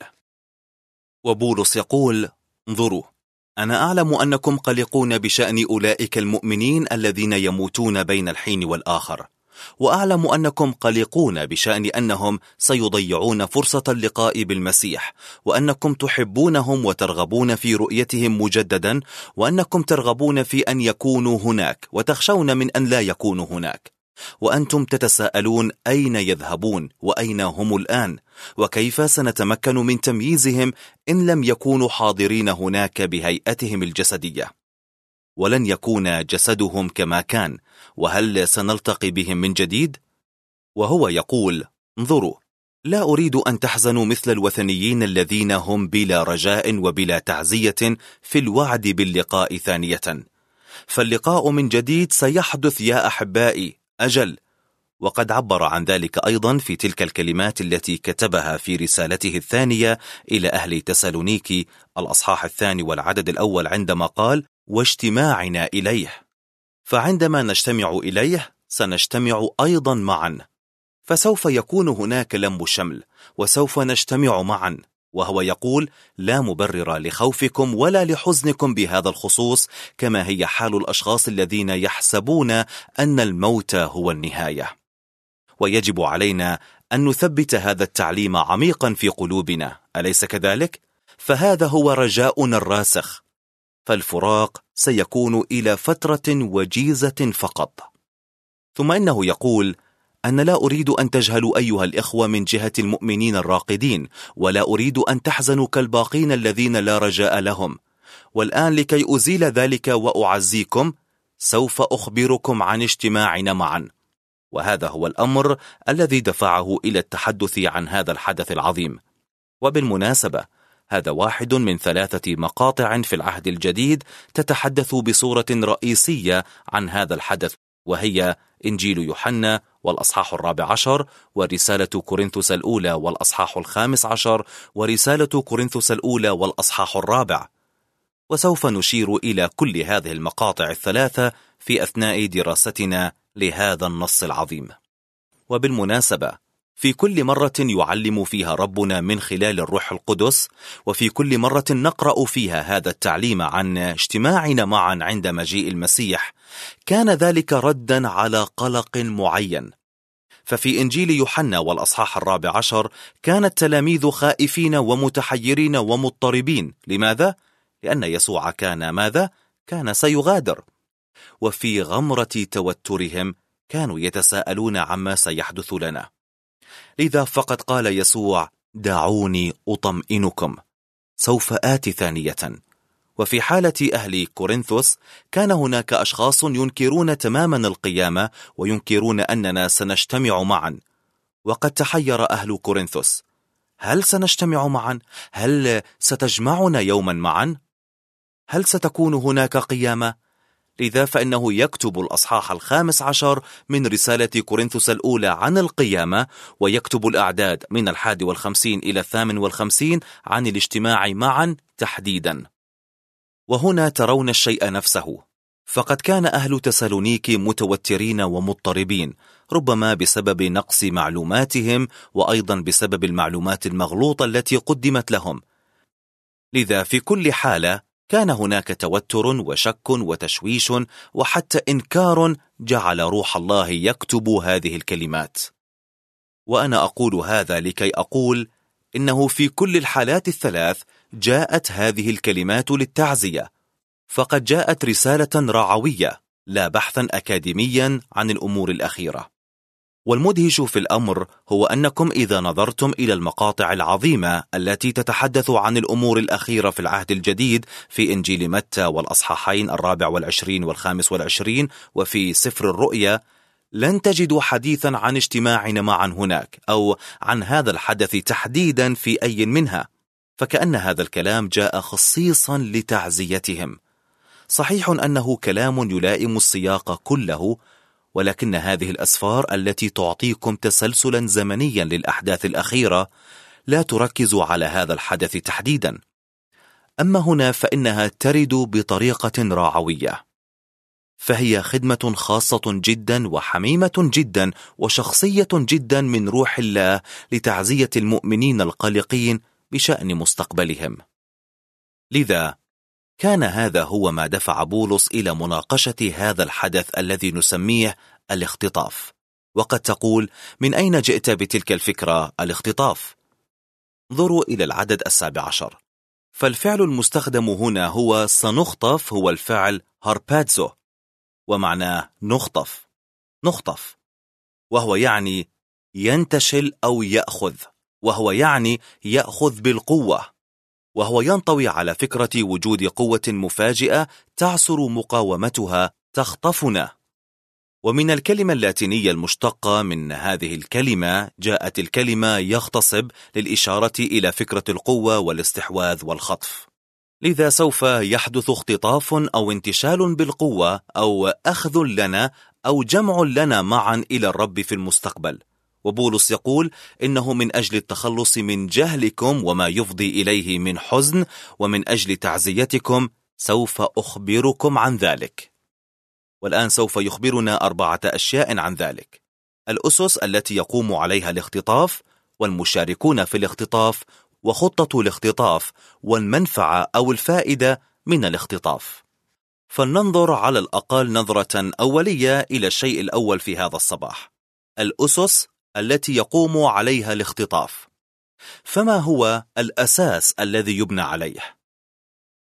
وبولس يقول: انظروا، أنا أعلم أنكم قلقون بشأن أولئك المؤمنين الذين يموتون بين الحين والآخر، وأعلم أنكم قلقون بشأن أنهم سيضيعون فرصة اللقاء بالمسيح، وأنكم تحبونهم وترغبون في رؤيتهم مجددا، وأنكم ترغبون في أن يكونوا هناك وتخشون من أن لا يكونوا هناك، وأنتم تتساءلون أين يذهبون وأين هم الآن، وكيف سنتمكن من تمييزهم إن لم يكونوا حاضرين هناك بهيئتهم الجسدية، ولن يكون جسدهم كما كان، وهل سنلتقي بهم من جديد؟ وهو يقول: انظروا، لا أريد أن تحزنوا مثل الوثنيين الذين هم بلا رجاء وبلا تعزية في الوعد باللقاء ثانية، فاللقاء من جديد سيحدث يا أحبائي، أجل. وقد عبر عن ذلك أيضا في تلك الكلمات التي كتبها في رسالته الثانية إلى أهل تسالونيكي الأصحاح 2 والعدد الأول عندما قال: واجتماعنا إليه. فعندما نجتمع إليه سنجتمع أيضا معا، فسوف يكون هناك لم شمل وسوف نجتمع معا. وهو يقول: لا مبرر لخوفكم ولا لحزنكم بهذا الخصوص، كما هي حال الأشخاص الذين يحسبون أن الموت هو النهاية. ويجب علينا أن نثبت هذا التعليم عميقا في قلوبنا، أليس كذلك؟ فهذا هو رجاؤنا الراسخ. فالفراق سيكون إلى فترة وجيزة فقط. ثم إنه يقول: أنا لا أريد أن تجهلوا أيها الإخوة من جهة المؤمنين الراقدين، ولا أريد أن تحزنوا كالباقين الذين لا رجاء لهم. والآن لكي أزيل ذلك وأعزيكم، سوف أخبركم عن اجتماعنا معا. وهذا هو الأمر الذي دفعه إلى التحدث عن هذا الحدث العظيم. وبالمناسبة، هذا واحد من 3 مقاطع في العهد الجديد تتحدث بصورة رئيسية عن هذا الحدث، وهي إنجيل يوحنا والأصحاح 14، ورسالة كورنثوس الأولى والأصحاح 15، ورسالة كورنثوس الأولى والأصحاح 4. وسوف نشير إلى كل هذه المقاطع ال3 في أثناء دراستنا لهذا النص العظيم. وبالمناسبة، في كل مرة يعلم فيها ربنا من خلال الروح القدس، وفي كل مرة نقرأ فيها هذا التعليم عن اجتماعنا معا عند مجيء المسيح، كان ذلك ردا على قلق معين. ففي إنجيل يوحنا والأصحاح 14 كان التلاميذ خائفين ومتحيرين ومضطربين. لماذا؟ لأن يسوع كان ماذا؟ كان سيغادر. وفي غمرة توترهم كانوا يتساءلون عما سيحدث لنا. لذا فقد قال يسوع: دعوني أطمئنكم، سوف آتي ثانية. وفي حالة أهل كورنثوس كان هناك أشخاص ينكرون تماما القيامة وينكرون أننا سنجتمع معا. وقد تحير أهل كورنثوس: هل سنجتمع معا؟ هل ستجمعنا يوما معا؟ هل ستكون هناك قيامة؟ لذا فإنه يكتب الأصحاح 15 من رسالة كورنثوس الأولى عن القيامة، ويكتب الأعداد من 51 إلى 58 عن الاجتماع معا تحديدا. وهنا ترون الشيء نفسه، فقد كان أهل تسالونيكي متوترين ومضطربين، ربما بسبب نقص معلوماتهم، وأيضا بسبب المعلومات المغلوطة التي قدمت لهم. لذا في كل حالة كان هناك توتر وشك وتشويش وحتى إنكار جعل روح الله يكتب هذه الكلمات. وأنا أقول هذا لكي أقول إنه في كل الحالات ال3 جاءت هذه الكلمات للتعزية، فقد جاءت رسالة رعوية لا بحثا أكاديميا عن الأمور الأخيرة. والمدهش في الأمر هو أنكم إذا نظرتم إلى المقاطع العظيمة التي تتحدث عن الأمور الأخيرة في العهد الجديد في إنجيل متى والأصحاحين 24 و25 وفي سفر الرؤيا، لن تجدوا حديثا عن اجتماعنا معا هناك أو عن هذا الحدث تحديدا في أي منها، فكأن هذا الكلام جاء خصيصا لتعزيتهم. صحيح أنه كلام يلائم السياق كله، ولكن هذه الأسفار التي تعطيكم تسلسلا زمنيا للأحداث الأخيرة لا تركز على هذا الحدث تحديدا. أما هنا فإنها ترد بطريقة رعوية، فهي خدمة خاصة جدا وحميمة جدا وشخصية جدا من روح الله لتعزية المؤمنين القلقين بشأن مستقبلهم. لذا كان هذا هو ما دفع بولس إلى مناقشة هذا الحدث الذي نسميه الاختطاف. وقد تقول: من أين جئت بتلك الفكرة الاختطاف؟ انظروا إلى العدد 17. فالفعل المستخدم هنا هو سنخطف، هو الفعل هارباتزو، ومعناه نخطف، وهو يعني ينتشل أو يأخذ، وهو يعني يأخذ بالقوة، وهو ينطوي على فكرة وجود قوة مفاجئة تعسر مقاومتها تخطفنا. ومن الكلمة اللاتينية المشتقة من هذه الكلمة جاءت الكلمة يغتصب للإشارة إلى فكرة القوة والاستحواذ والخطف. لذا سوف يحدث اختطاف أو انتشال بالقوة أو أخذ لنا أو جمع لنا معا إلى الرب في المستقبل. وبولس يقول إنه من أجل التخلص من جهلكم وما يفضي إليه من حزن، ومن أجل تعزيتكم سوف أخبركم عن ذلك. والآن سوف يخبرنا 4 أشياء عن ذلك: الأسس التي يقوم عليها الاختطاف، والمشاركون في الاختطاف، وخطة الاختطاف، والمنفعة أو الفائدة من الاختطاف. فلننظر على الأقل نظرة أولية إلى الشيء الأول في هذا الصباح: الأسس التي يقوم عليها الاختطاف. فما هو الأساس الذي يبنى عليه؟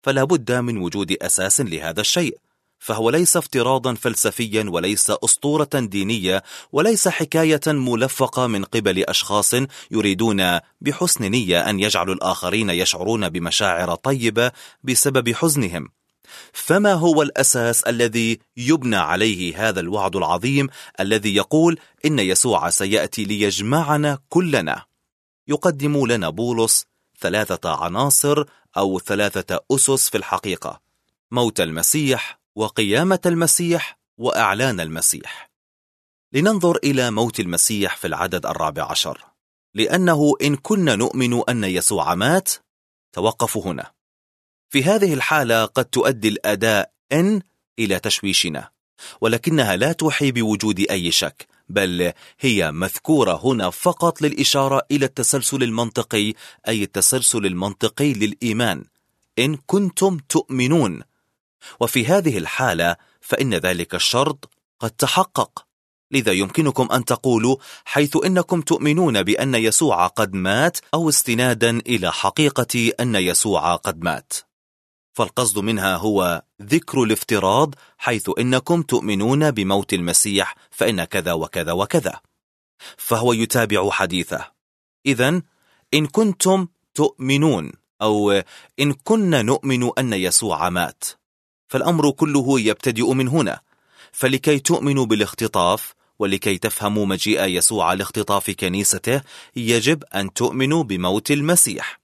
فلا بد من وجود أساس لهذا الشيء، فهو ليس افتراضا فلسفيا وليس أسطورة دينية وليس حكاية ملفقة من قبل أشخاص يريدون بحسن نية أن يجعلوا الآخرين يشعرون بمشاعر طيبة بسبب حزنهم. فما هو الأساس الذي يبنى عليه هذا الوعد العظيم الذي يقول إن يسوع سيأتي ليجمعنا كلنا؟ يقدم لنا بولس 3 عناصر أو 3 أسس في الحقيقة: موت المسيح وقيامة المسيح وإعلان المسيح. لننظر إلى موت المسيح في العدد 14، لأنه إن كنا نؤمن أن يسوع مات. توقفوا هنا. في هذه الحالة قد تؤدي الأداء إن إلى تشويشنا، ولكنها لا توحي بوجود أي شك، بل هي مذكورة هنا فقط للإشارة إلى التسلسل المنطقي، أي التسلسل المنطقي للإيمان: إن كنتم تؤمنون. وفي هذه الحالة فإن ذلك الشرط قد تحقق، لذا يمكنكم أن تقولوا حيث إنكم تؤمنون بأن يسوع قد مات، أو استنادا إلى حقيقة أن يسوع قد مات. فالقصد منها هو ذكر الافتراض حيث إنكم تؤمنون بموت المسيح فإن كذا وكذا وكذا، فهو يتابع حديثه. إذن إن كنتم تؤمنون، أو إن كنا نؤمن أن يسوع مات، فالأمر كله يبتدئ من هنا. فلكي تؤمنوا بالاختطاف ولكي تفهموا مجيء يسوع لاختطاف كنيسته يجب أن تؤمنوا بموت المسيح.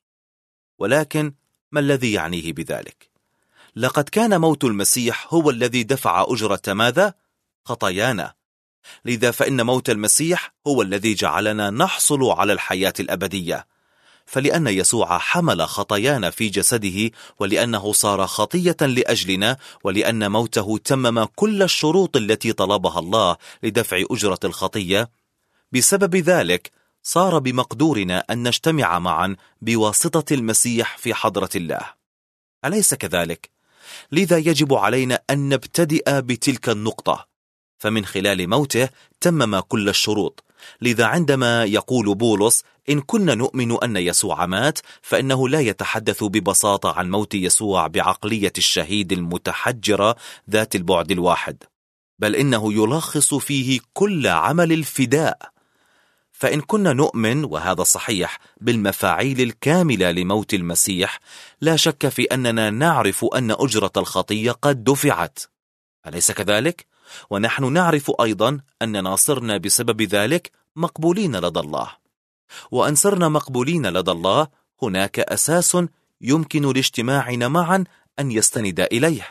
ولكن ما الذي يعنيه بذلك؟ لقد كان موت المسيح هو الذي دفع أجرة ماذا؟ خطايانا. لذا فإن موت المسيح هو الذي جعلنا نحصل على الحياة الأبدية. فلأن يسوع حمل خطايانا في جسده، ولأنه صار خطية لأجلنا، ولأن موته تمم كل الشروط التي طلبها الله لدفع أجرة الخطية، بسبب ذلك صار بمقدورنا أن نجتمع معا بواسطة المسيح في حضرة الله. أليس كذلك؟ لذا يجب علينا أن نبتدئ بتلك النقطة، فمن خلال موته تمم كل الشروط. لذا عندما يقول بولس إن كنا نؤمن أن يسوع مات، فإنه لا يتحدث ببساطة عن موت يسوع بعقلية الشهيد المتحجرة ذات البعد الواحد، بل إنه يلخص فيه كل عمل الفداء. فإن كنا نؤمن، وهذا صحيح، بالمفاعيل الكاملة لموت المسيح، لا شك في أننا نعرف أن أجرة الخطية قد دفعت. أليس كذلك؟ ونحن نعرف أيضا أننا صرنا بسبب ذلك مقبولين لدى الله. وأن صرنا مقبولين لدى الله، هناك أساس يمكن لاجتماعنا معا أن يستند إليه.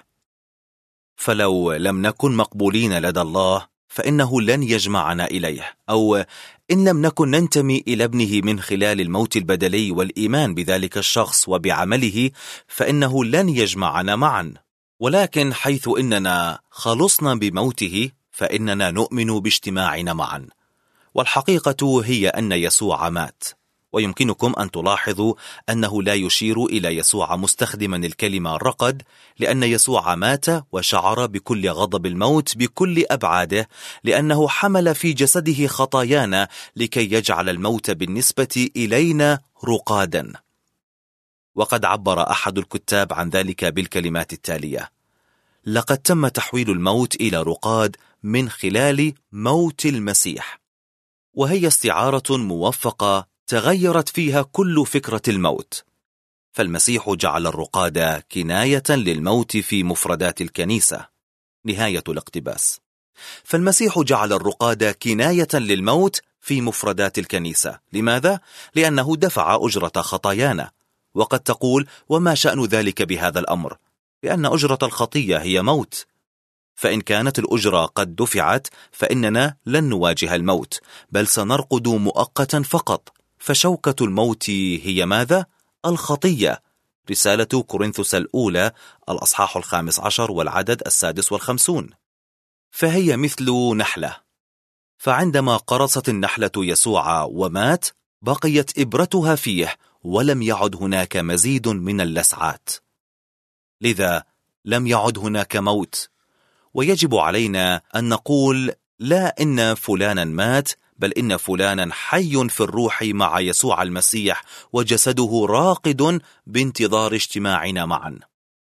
فلو لم نكن مقبولين لدى الله فإنه لن يجمعنا إليه، أو إن لم نكن ننتمي إلى ابنه من خلال الموت البدلي والإيمان بذلك الشخص وبعمله، فإنه لن يجمعنا معا. ولكن حيث إننا خلصنا بموته فإننا نؤمن باجتماعنا معا. والحقيقة هي أن يسوع مات. ويمكنكم أن تلاحظوا أنه لا يشير إلى يسوع مستخدما الكلمة رقد، لأن يسوع مات وشعر بكل غضب الموت بكل أبعاده، لأنه حمل في جسده خطايانا لكي يجعل الموت بالنسبة إلينا رقادا. وقد عبر أحد الكتاب عن ذلك بالكلمات التالية: لقد تم تحويل الموت إلى رقاد من خلال موت المسيح. وهي استعارة موفقة تغيرت فيها كل فكرة الموت. فالمسيح جعل الرقاد كناية للموت في مفردات الكنيسة. نهاية الاقتباس. فالمسيح جعل الرقاد كناية للموت في مفردات الكنيسة. لماذا؟ لأنه دفع أجرة خطايانا. وقد تقول: وما شأن ذلك بهذا الأمر؟ لأن أجرة الخطية هي موت. فإن كانت الأجرة قد دفعت فإننا لن نواجه الموت، بل سنرقد مؤقتا فقط. فشوكة الموت هي ماذا؟ الخطية. رسالة كورنثوس الأولى الأصحاح 15 والعدد 56. فهي مثل نحلة، فعندما قرصت النحلة يسوع ومات بقيت إبرتها فيه، ولم يعد هناك مزيد من اللسعات. لذا لم يعد هناك موت. ويجب علينا أن نقول: لا إن فلانا مات، بل إن فلانا حي في الروح مع يسوع المسيح، وجسده راقد بانتظار اجتماعنا معا.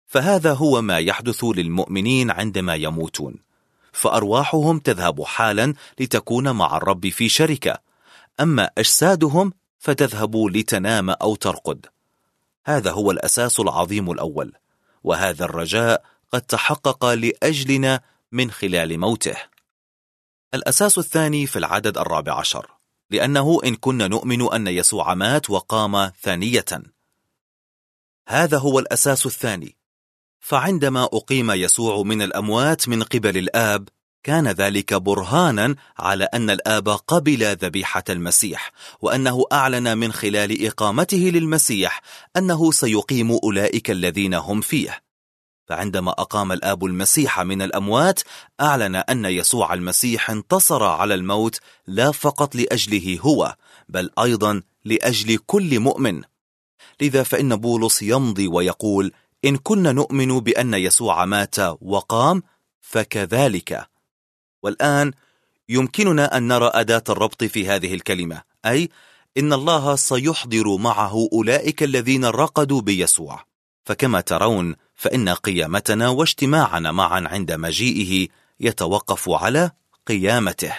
فهذا هو ما يحدث للمؤمنين عندما يموتون، فأرواحهم تذهب حالا لتكون مع الرب في شركة، أما أجسادهم فتذهب لتنام أو ترقد. هذا هو الأساس العظيم الأول، وهذا الرجاء قد تحقق لأجلنا من خلال موته. الأساس الثاني في العدد 14، لأنه إن كنا نؤمن أن يسوع مات وقام ثانية. هذا هو الأساس الثاني، فعندما أقيم يسوع من الأموات من قبل الآب، كان ذلك برهانا على أن الآب قبل ذبيحة المسيح، وأنه أعلن من خلال إقامته للمسيح أنه سيقيم أولئك الذين هم فيه. فعندما أقام الآب المسيح من الأموات، أعلن أن يسوع المسيح انتصر على الموت، لا فقط لأجله هو، بل أيضا لأجل كل مؤمن. لذا فإن بولس يمضي ويقول: إن كنا نؤمن بأن يسوع مات وقام فكذلك. والآن يمكننا أن نرى أداة الربط في هذه الكلمة، أي إن الله سيحضر معه أولئك الذين رقدوا بيسوع. فكما ترون فإن قيامتنا واجتماعنا معا عند مجيئه يتوقف على قيامته.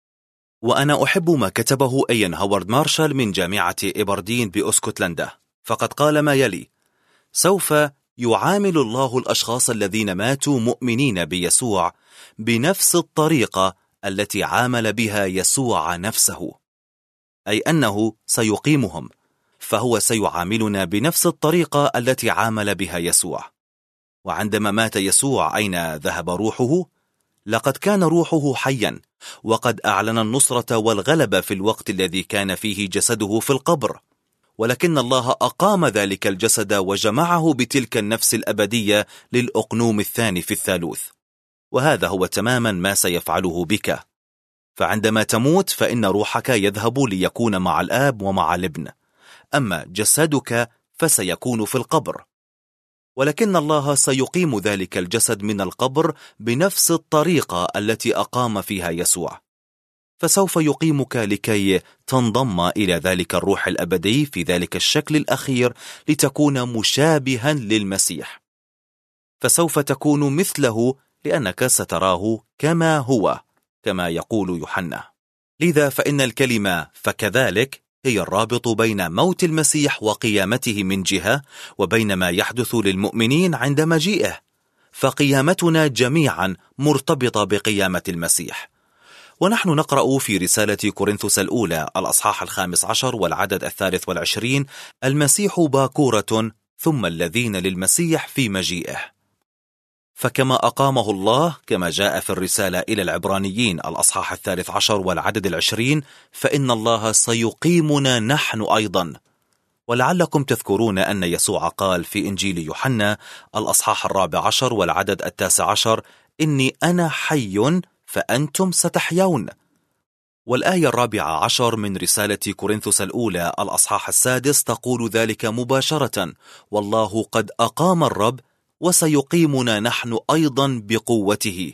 وأنا أحب ما كتبه إيان هوارد مارشال من جامعة إبردين بأسكتلندا، فقد قال ما يلي: سوف يعامل الله الأشخاص الذين ماتوا مؤمنين بيسوع بنفس الطريقة التي عامل بها يسوع نفسه، أي أنه سيقيمهم، فهو سيعاملنا بنفس الطريقة التي عامل بها يسوع. وعندما مات يسوع أين ذهب روحه؟ لقد كان روحه حيا، وقد أعلن النصرة والغلبة في الوقت الذي كان فيه جسده في القبر، ولكن الله أقام ذلك الجسد وجمعه بتلك النفس الأبدية للأقنوم الثاني في الثالوث. وهذا هو تماما ما سيفعله بك. فعندما تموت فإن روحك يذهب ليكون مع الآب ومع الابن، أما جسدك فسيكون في القبر، ولكن الله سيقيم ذلك الجسد من القبر بنفس الطريقة التي أقام فيها يسوع، فسوف يقيمك لكي تنضم إلى ذلك الروح الأبدي في ذلك الشكل الأخير لتكون مشابها للمسيح، فسوف تكون مثله لأنك ستراه كما هو، كما يقول يوحنا. لذا فإن الكلمة فكذلك هي الرابط بين موت المسيح وقيامته من جهة، وبين ما يحدث للمؤمنين عند مجيئه، فقيامتنا جميعا مرتبطة بقيامة المسيح. ونحن نقرأ في رسالة كورنثوس الأولى الأصحاح 15 والعدد 23: المسيح باكورة ثم الذين للمسيح في مجيئه. فكما أقامه الله كما جاء في الرسالة إلى العبرانيين الأصحاح 13 والعدد 20، فإن الله سيقيمنا نحن أيضا. ولعلكم تذكرون أن يسوع قال في إنجيل يوحنا الأصحاح 14 والعدد 19: إني أنا حي فأنتم ستحيون. والآية 14 من رسالة كورنثوس الأولى الأصحاح 6 تقول ذلك مباشرة: والله قد أقام الرب وسيقيمنا نحن أيضا بقوته.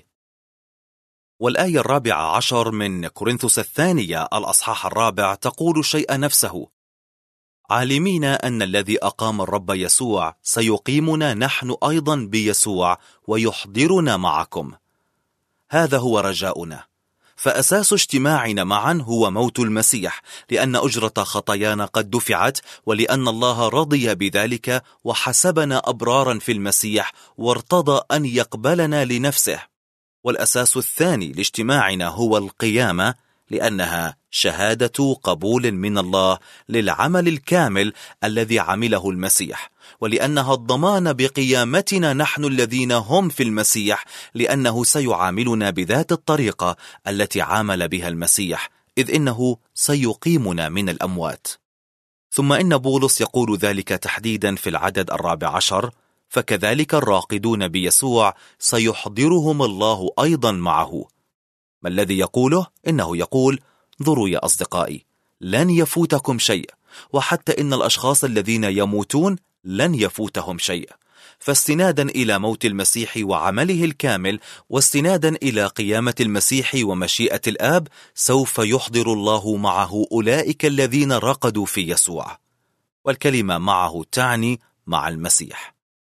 والآية 14 من كورنثوس الثانية الأصحاح 4 تقول شيء نفسه: عالمين أن الذي أقام الرب يسوع سيقيمنا نحن أيضا بيسوع ويحضرنا معكم. هذا هو رجاؤنا، فأساس اجتماعنا معا هو موت المسيح، لأن أجرة خطايانا قد دفعت، ولأن الله رضي بذلك وحسبنا أبرارا في المسيح وارتضى أن يقبلنا لنفسه. والأساس الثاني لاجتماعنا هو القيامة، لأنها شهادة قبول من الله للعمل الكامل الذي عمله المسيح، ولأنها الضمان بقيامتنا نحن الذين هم في المسيح، لأنه سيعاملنا بذات الطريقة التي عامل بها المسيح، إذ إنه سيقيمنا من الأموات. ثم إن بولس يقول ذلك تحديدا في العدد 14: فكذلك الراقدون بيسوع سيحضرهم الله أيضا معه. ما الذي يقوله؟ إنه يقول: انظروا يا أصدقائي، لن يفوتكم شيء، وحتى إن الأشخاص الذين يموتون لن يفوتهم شيء. فاستنادا إلى موت المسيح وعمله الكامل، واستنادا إلى قيامة المسيح ومشيئة الآب، سوف يحضر الله معه أولئك الذين رقدوا في يسوع. والكلمة معه تعني مع المسيح.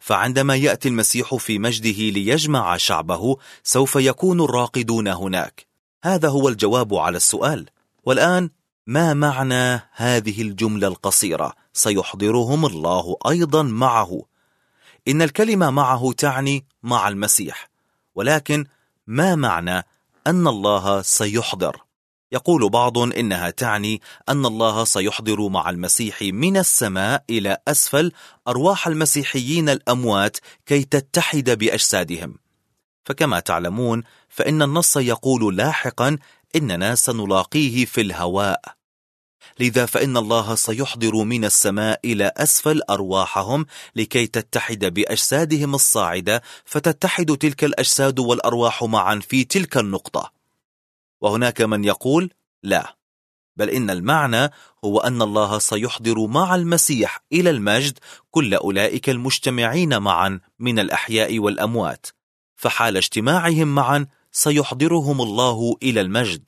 فعندما يأتي المسيح في مجده ليجمع شعبه سوف يكون الراقدون هناك. هذا هو الجواب على السؤال. والآن ما معنى هذه الجملة القصيرة سيحضرهم الله أيضا معه؟ إن الكلمة معه تعني مع المسيح، ولكن ما معنى أن الله سيحضر؟ يقول بعض إنها تعني أن الله سيحضر مع المسيح من السماء إلى أسفل أرواح المسيحيين الأموات كي تتحد بأجسادهم. فكما تعلمون فإن النص يقول لاحقا إننا سنلاقيه في الهواء، لذا فإن الله سيحضر من السماء إلى أسفل أرواحهم لكي تتحد بأجسادهم الصاعدة، فتتحد تلك الأجساد والأرواح معا في تلك النقطة. وهناك من يقول لا، بل إن المعنى هو أن الله سيحضر مع المسيح إلى المجد كل أولئك المجتمعين معا من الأحياء والأموات، فحال اجتماعهم معا سيحضرهم الله إلى المجد.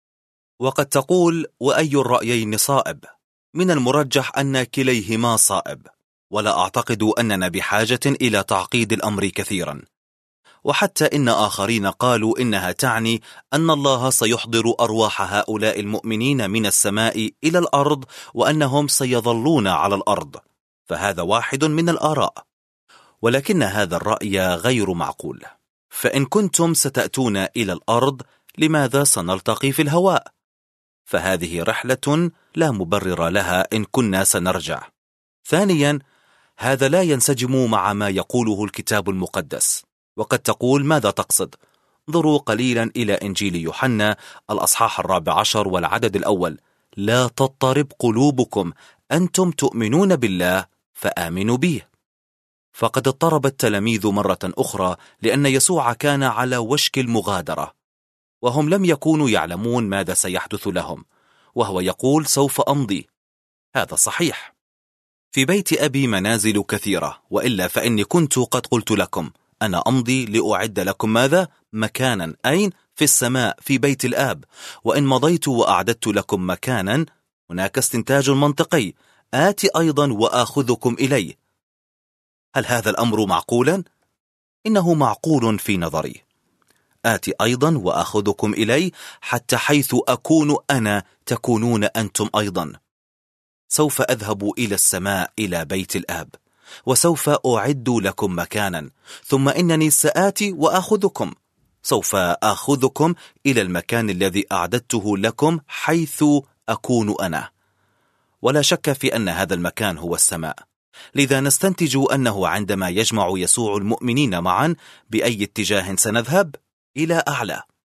وقد تقول وأي الرأيين صائب؟ من المرجح أن كليهما صائب، ولا أعتقد أننا بحاجة إلى تعقيد الأمر كثيرا. وحتى إن آخرين قالوا إنها تعني أن الله سيحضر أرواح هؤلاء المؤمنين من السماء إلى الأرض، وأنهم سيظلون على الأرض، فهذا واحد من الآراء. ولكن هذا الرأي غير معقول، فإن كنتم ستأتون إلى الأرض لماذا سنلتقي في الهواء؟ فهذه رحلة لا مبرر لها إن كنا سنرجع. ثانيا، هذا لا ينسجم مع ما يقوله الكتاب المقدس. وقد تقول ماذا تقصد؟ انظروا قليلا إلى إنجيل يوحنا الأصحاح 14 والعدد الأول: لا تضطرب قلوبكم، أنتم تؤمنون بالله فآمنوا به. فقد اضطرب التلاميذ مرة أخرى لأن يسوع كان على وشك المغادرة، وهم لم يكونوا يعلمون ماذا سيحدث لهم، وهو يقول سوف أمضي. هذا صحيح. في بيت أبي منازل كثيرة، وإلا فإني كنت قد قلت لكم أنا أمضي لأعد لكم ماذا؟ مكانا. أين؟ في السماء في بيت الآب. وإن مضيت وأعددت لكم مكانا، هناك استنتاج منطقي: آتي أيضا وآخذكم إلي. هل هذا الأمر معقولا؟ إنه معقول في نظري. آتي أيضا وآخذكم إلي حتى حيث أكون أنا تكونون أنتم أيضا. سوف أذهب إلى السماء إلى بيت الآب، وسوف أعد لكم مكانا، ثم إنني سآتي وآخذكم. سوف آخذكم إلى المكان الذي أعددته لكم حيث أكون أنا. ولا شك في أن هذا المكان هو السماء. لذا نستنتج أنه عندما يجمع يسوع المؤمنين معا، بأي اتجاه سنذهب؟ إلى أعلى.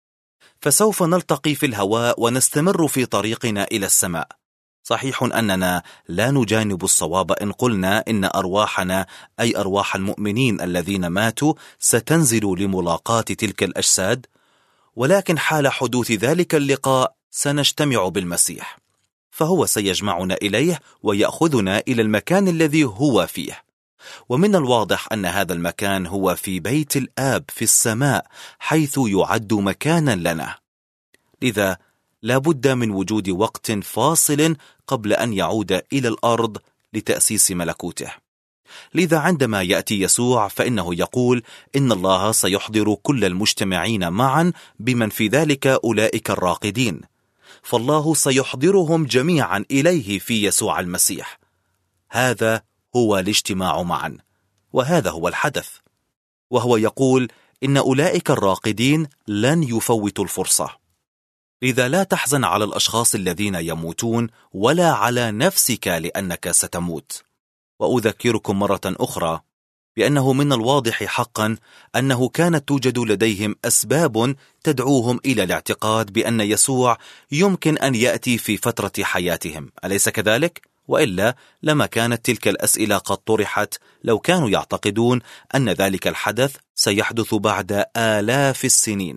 فسوف نلتقي في الهواء ونستمر في طريقنا إلى السماء. صحيح أننا لا نجانب الصواب إن قلنا إن أرواحنا، أي أرواح المؤمنين الذين ماتوا، ستنزل لملاقاة تلك الأجساد، ولكن حال حدوث ذلك اللقاء سنجتمع بالمسيح، فهو سيجمعنا إليه ويأخذنا إلى المكان الذي هو فيه. ومن الواضح أن هذا المكان هو في بيت الآب في السماء، حيث يعد مكانا لنا. لذا لا بد من وجود وقت فاصل قبل أن يعود إلى الأرض لتأسيس ملكوته. لذا عندما يأتي يسوع فإنه يقول إن الله سيحضر كل المجتمعين معا، بمن في ذلك أولئك الراقدين، فالله سيحضرهم جميعا إليه في يسوع المسيح. هذا هو الاجتماع معا، وهذا هو الحدث. وهو يقول إن أولئك الراقدين لن يفوتوا الفرصة. لذا لا تحزن على الأشخاص الذين يموتون، ولا على نفسك لأنك ستموت. وأذكركم مرة أخرى بأنه من الواضح حقا أنه كانت توجد لديهم أسباب تدعوهم إلى الاعتقاد بأن يسوع يمكن أن يأتي في فترة حياتهم، أليس كذلك؟ وإلا لما كانت تلك الأسئلة قد طرحت لو كانوا يعتقدون أن ذلك الحدث سيحدث بعد آلاف السنين.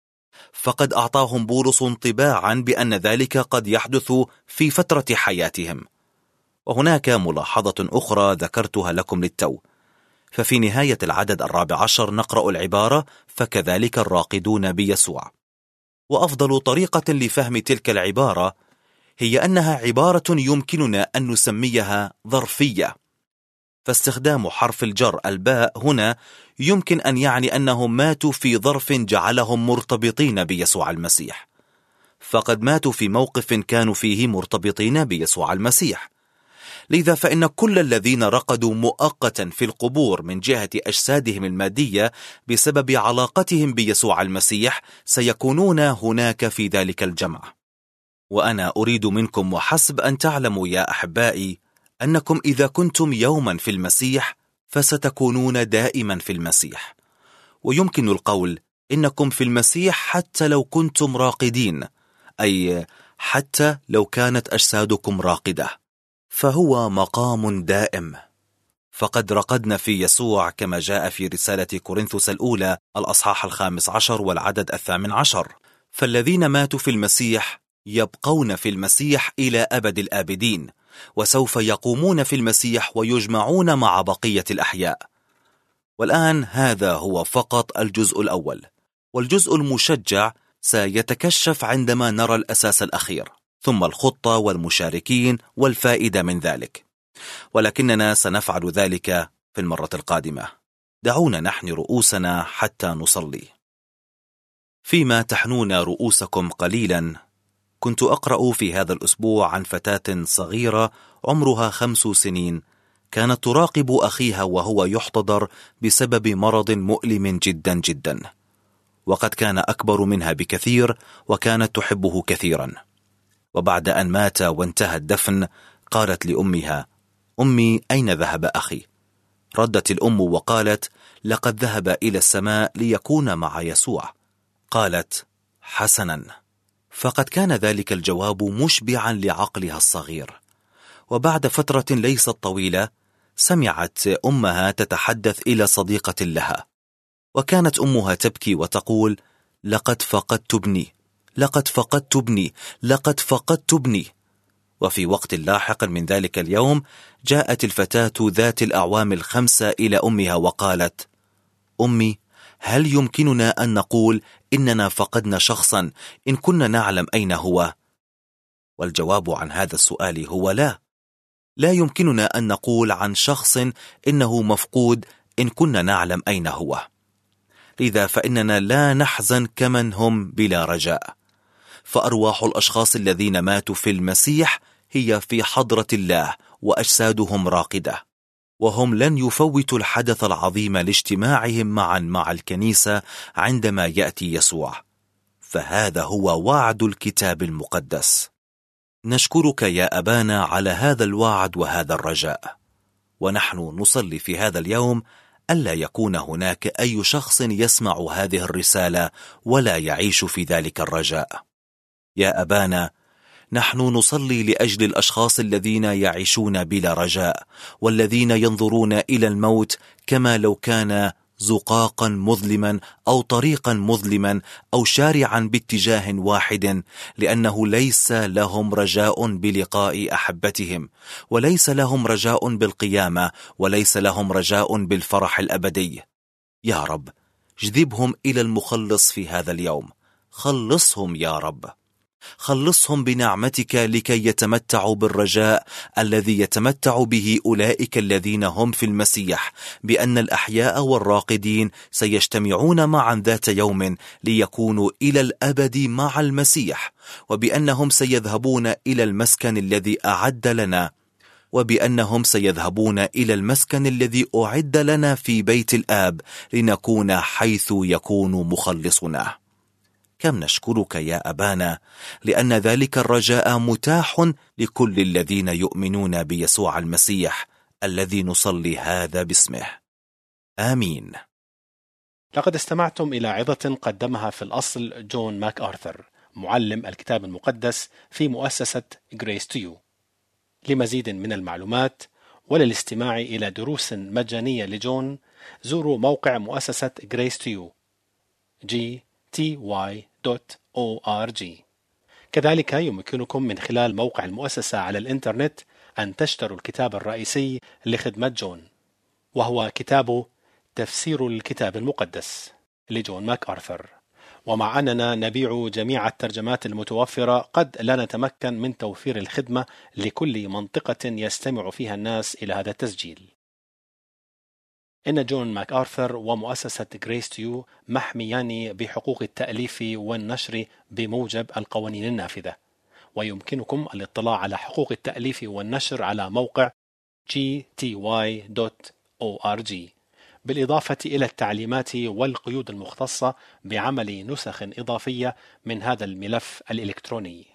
فقد أعطاهم بولس انطباعا بأن ذلك قد يحدث في فترة حياتهم. وهناك ملاحظة أخرى ذكرتها لكم للتو. ففي نهاية العدد 14 نقرأ العبارة فكذلك الراقدون بيسوع. وأفضل طريقة لفهم تلك العبارة هي أنها عبارة يمكننا أن نسميها ظرفية. فاستخدام حرف الجر الباء هنا يمكن أن يعني أنهم ماتوا في ظرف جعلهم مرتبطين بيسوع المسيح، فقد ماتوا في موقف كانوا فيه مرتبطين بيسوع المسيح. لذا فإن كل الذين رقدوا مؤقتا في القبور من جهة أجسادهم المادية بسبب علاقتهم بيسوع المسيح سيكونون هناك في ذلك الجمع. وأنا أريد منكم وحسب أن تعلموا يا أحبائي أنكم إذا كنتم يوما في المسيح فستكونون دائما في المسيح. ويمكن القول إنكم في المسيح حتى لو كنتم راقدين، أي حتى لو كانت أجسادكم راقدة، فهو مقام دائم. فقد رقدنا في يسوع كما جاء في رسالة كورنثوس الأولى الأصحاح 15 والعدد 18. فالذين ماتوا في المسيح يبقون في المسيح إلى أبد الآبدين، وسوف يقومون في المسيح ويجمعون مع بقية الأحياء. والآن هذا هو فقط الجزء الأول، والجزء المشجع سيتكشف عندما نرى الأساس الأخير، ثم الخطة والمشاركين والفائدة من ذلك، ولكننا سنفعل ذلك في المرة القادمة. دعونا نحن رؤوسنا حتى نصلي. فيما تحنون رؤوسكم قليلا، كنت أقرأ في هذا الأسبوع عن فتاة صغيرة عمرها 5 سنين كانت تراقب أخيها وهو يحتضر بسبب مرض مؤلم جدا جدا، وقد كان أكبر منها بكثير وكانت تحبه كثيرا. وبعد أن مات وانتهى الدفن قالت لأمها: أمي، أين ذهب أخي؟ ردت الأم وقالت: لقد ذهب إلى السماء ليكون مع يسوع. قالت: حسنا. فقد كان ذلك الجواب مشبعا لعقلها الصغير. وبعد فترة ليست طويلة سمعت أمها تتحدث إلى صديقة لها، وكانت أمها تبكي وتقول: لقد فقدت ابني، لقد فقدت ابني، لقد فقدت ابني. وفي وقت لاحق من ذلك اليوم جاءت الفتاة ذات الأعوام 5 إلى أمها وقالت: أمي، هل يمكننا أن نقول إننا فقدنا شخصا إن كنا نعلم أين هو؟ والجواب عن هذا السؤال هو لا. لا يمكننا أن نقول عن شخص إنه مفقود إن كنا نعلم أين هو. لذا فإننا لا نحزن كمن هم بلا رجاء، فأرواح الأشخاص الذين ماتوا في المسيح هي في حضرة الله وأجسادهم راقدة، وهم لن يفوتوا الحدث العظيم لاجتماعهم معا مع الكنيسة عندما يأتي يسوع. فهذا هو وعد الكتاب المقدس. نشكرك يا أبانا على هذا الوعد وهذا الرجاء، ونحن نصلي في هذا اليوم ألا يكون هناك أي شخص يسمع هذه الرسالة ولا يعيش في ذلك الرجاء. يا أبانا، نحن نصلي لأجل الأشخاص الذين يعيشون بلا رجاء، والذين ينظرون إلى الموت كما لو كان زقاقا مظلما أو طريقا مظلما أو شارعا باتجاه واحد، لأنه ليس لهم رجاء بلقاء أحبتهم، وليس لهم رجاء بالقيامة، وليس لهم رجاء بالفرح الأبدي. يا رب، اجذبهم إلى المخلص في هذا اليوم. خلصهم يا رب، خلصهم بنعمتك لكي يتمتعوا بالرجاء الذي يتمتع به أولئك الذين هم في المسيح، بأن الأحياء والراقدين سيجتمعون معا ذات يوم ليكونوا إلى الأبد مع المسيح، وبأنهم سيذهبون إلى المسكن الذي أعد لنا، وبأنهم سيذهبون إلى المسكن الذي أعد لنا في بيت الآب لنكون حيث يكون مخلصنا. كم نشكرك يا أبانا لأن ذلك الرجاء متاح لكل الذين يؤمنون بيسوع المسيح الذي نصلي هذا باسمه. آمين. لقد استمعتم إلى عظة قدمها في الأصل جون ماك آرثر، معلم الكتاب المقدس في مؤسسة Grace to You. لمزيد من المعلومات وللاستماع إلى دروس مجانية لجون زوروا موقع مؤسسة Grace to You gty.org. كذلك يمكنكم من خلال موقع المؤسسة على الإنترنت أن تشتروا الكتاب الرئيسي لخدمة جون، وهو كتاب تفسير الكتاب المقدس لجون ماك آرثر. ومع أننا نبيع جميع الترجمات المتوفرة، قد لا نتمكن من توفير الخدمة لكل منطقة يستمع فيها الناس إلى هذا التسجيل. إن جون ماكآرثر ومؤسسة جريس تيو محميان بحقوق التأليف والنشر بموجب القوانين النافذة، ويمكنكم الاطلاع على حقوق التأليف والنشر على موقع gty.org، بالإضافة إلى التعليمات والقيود المختصة بعمل نسخ إضافية من هذا الملف الإلكتروني.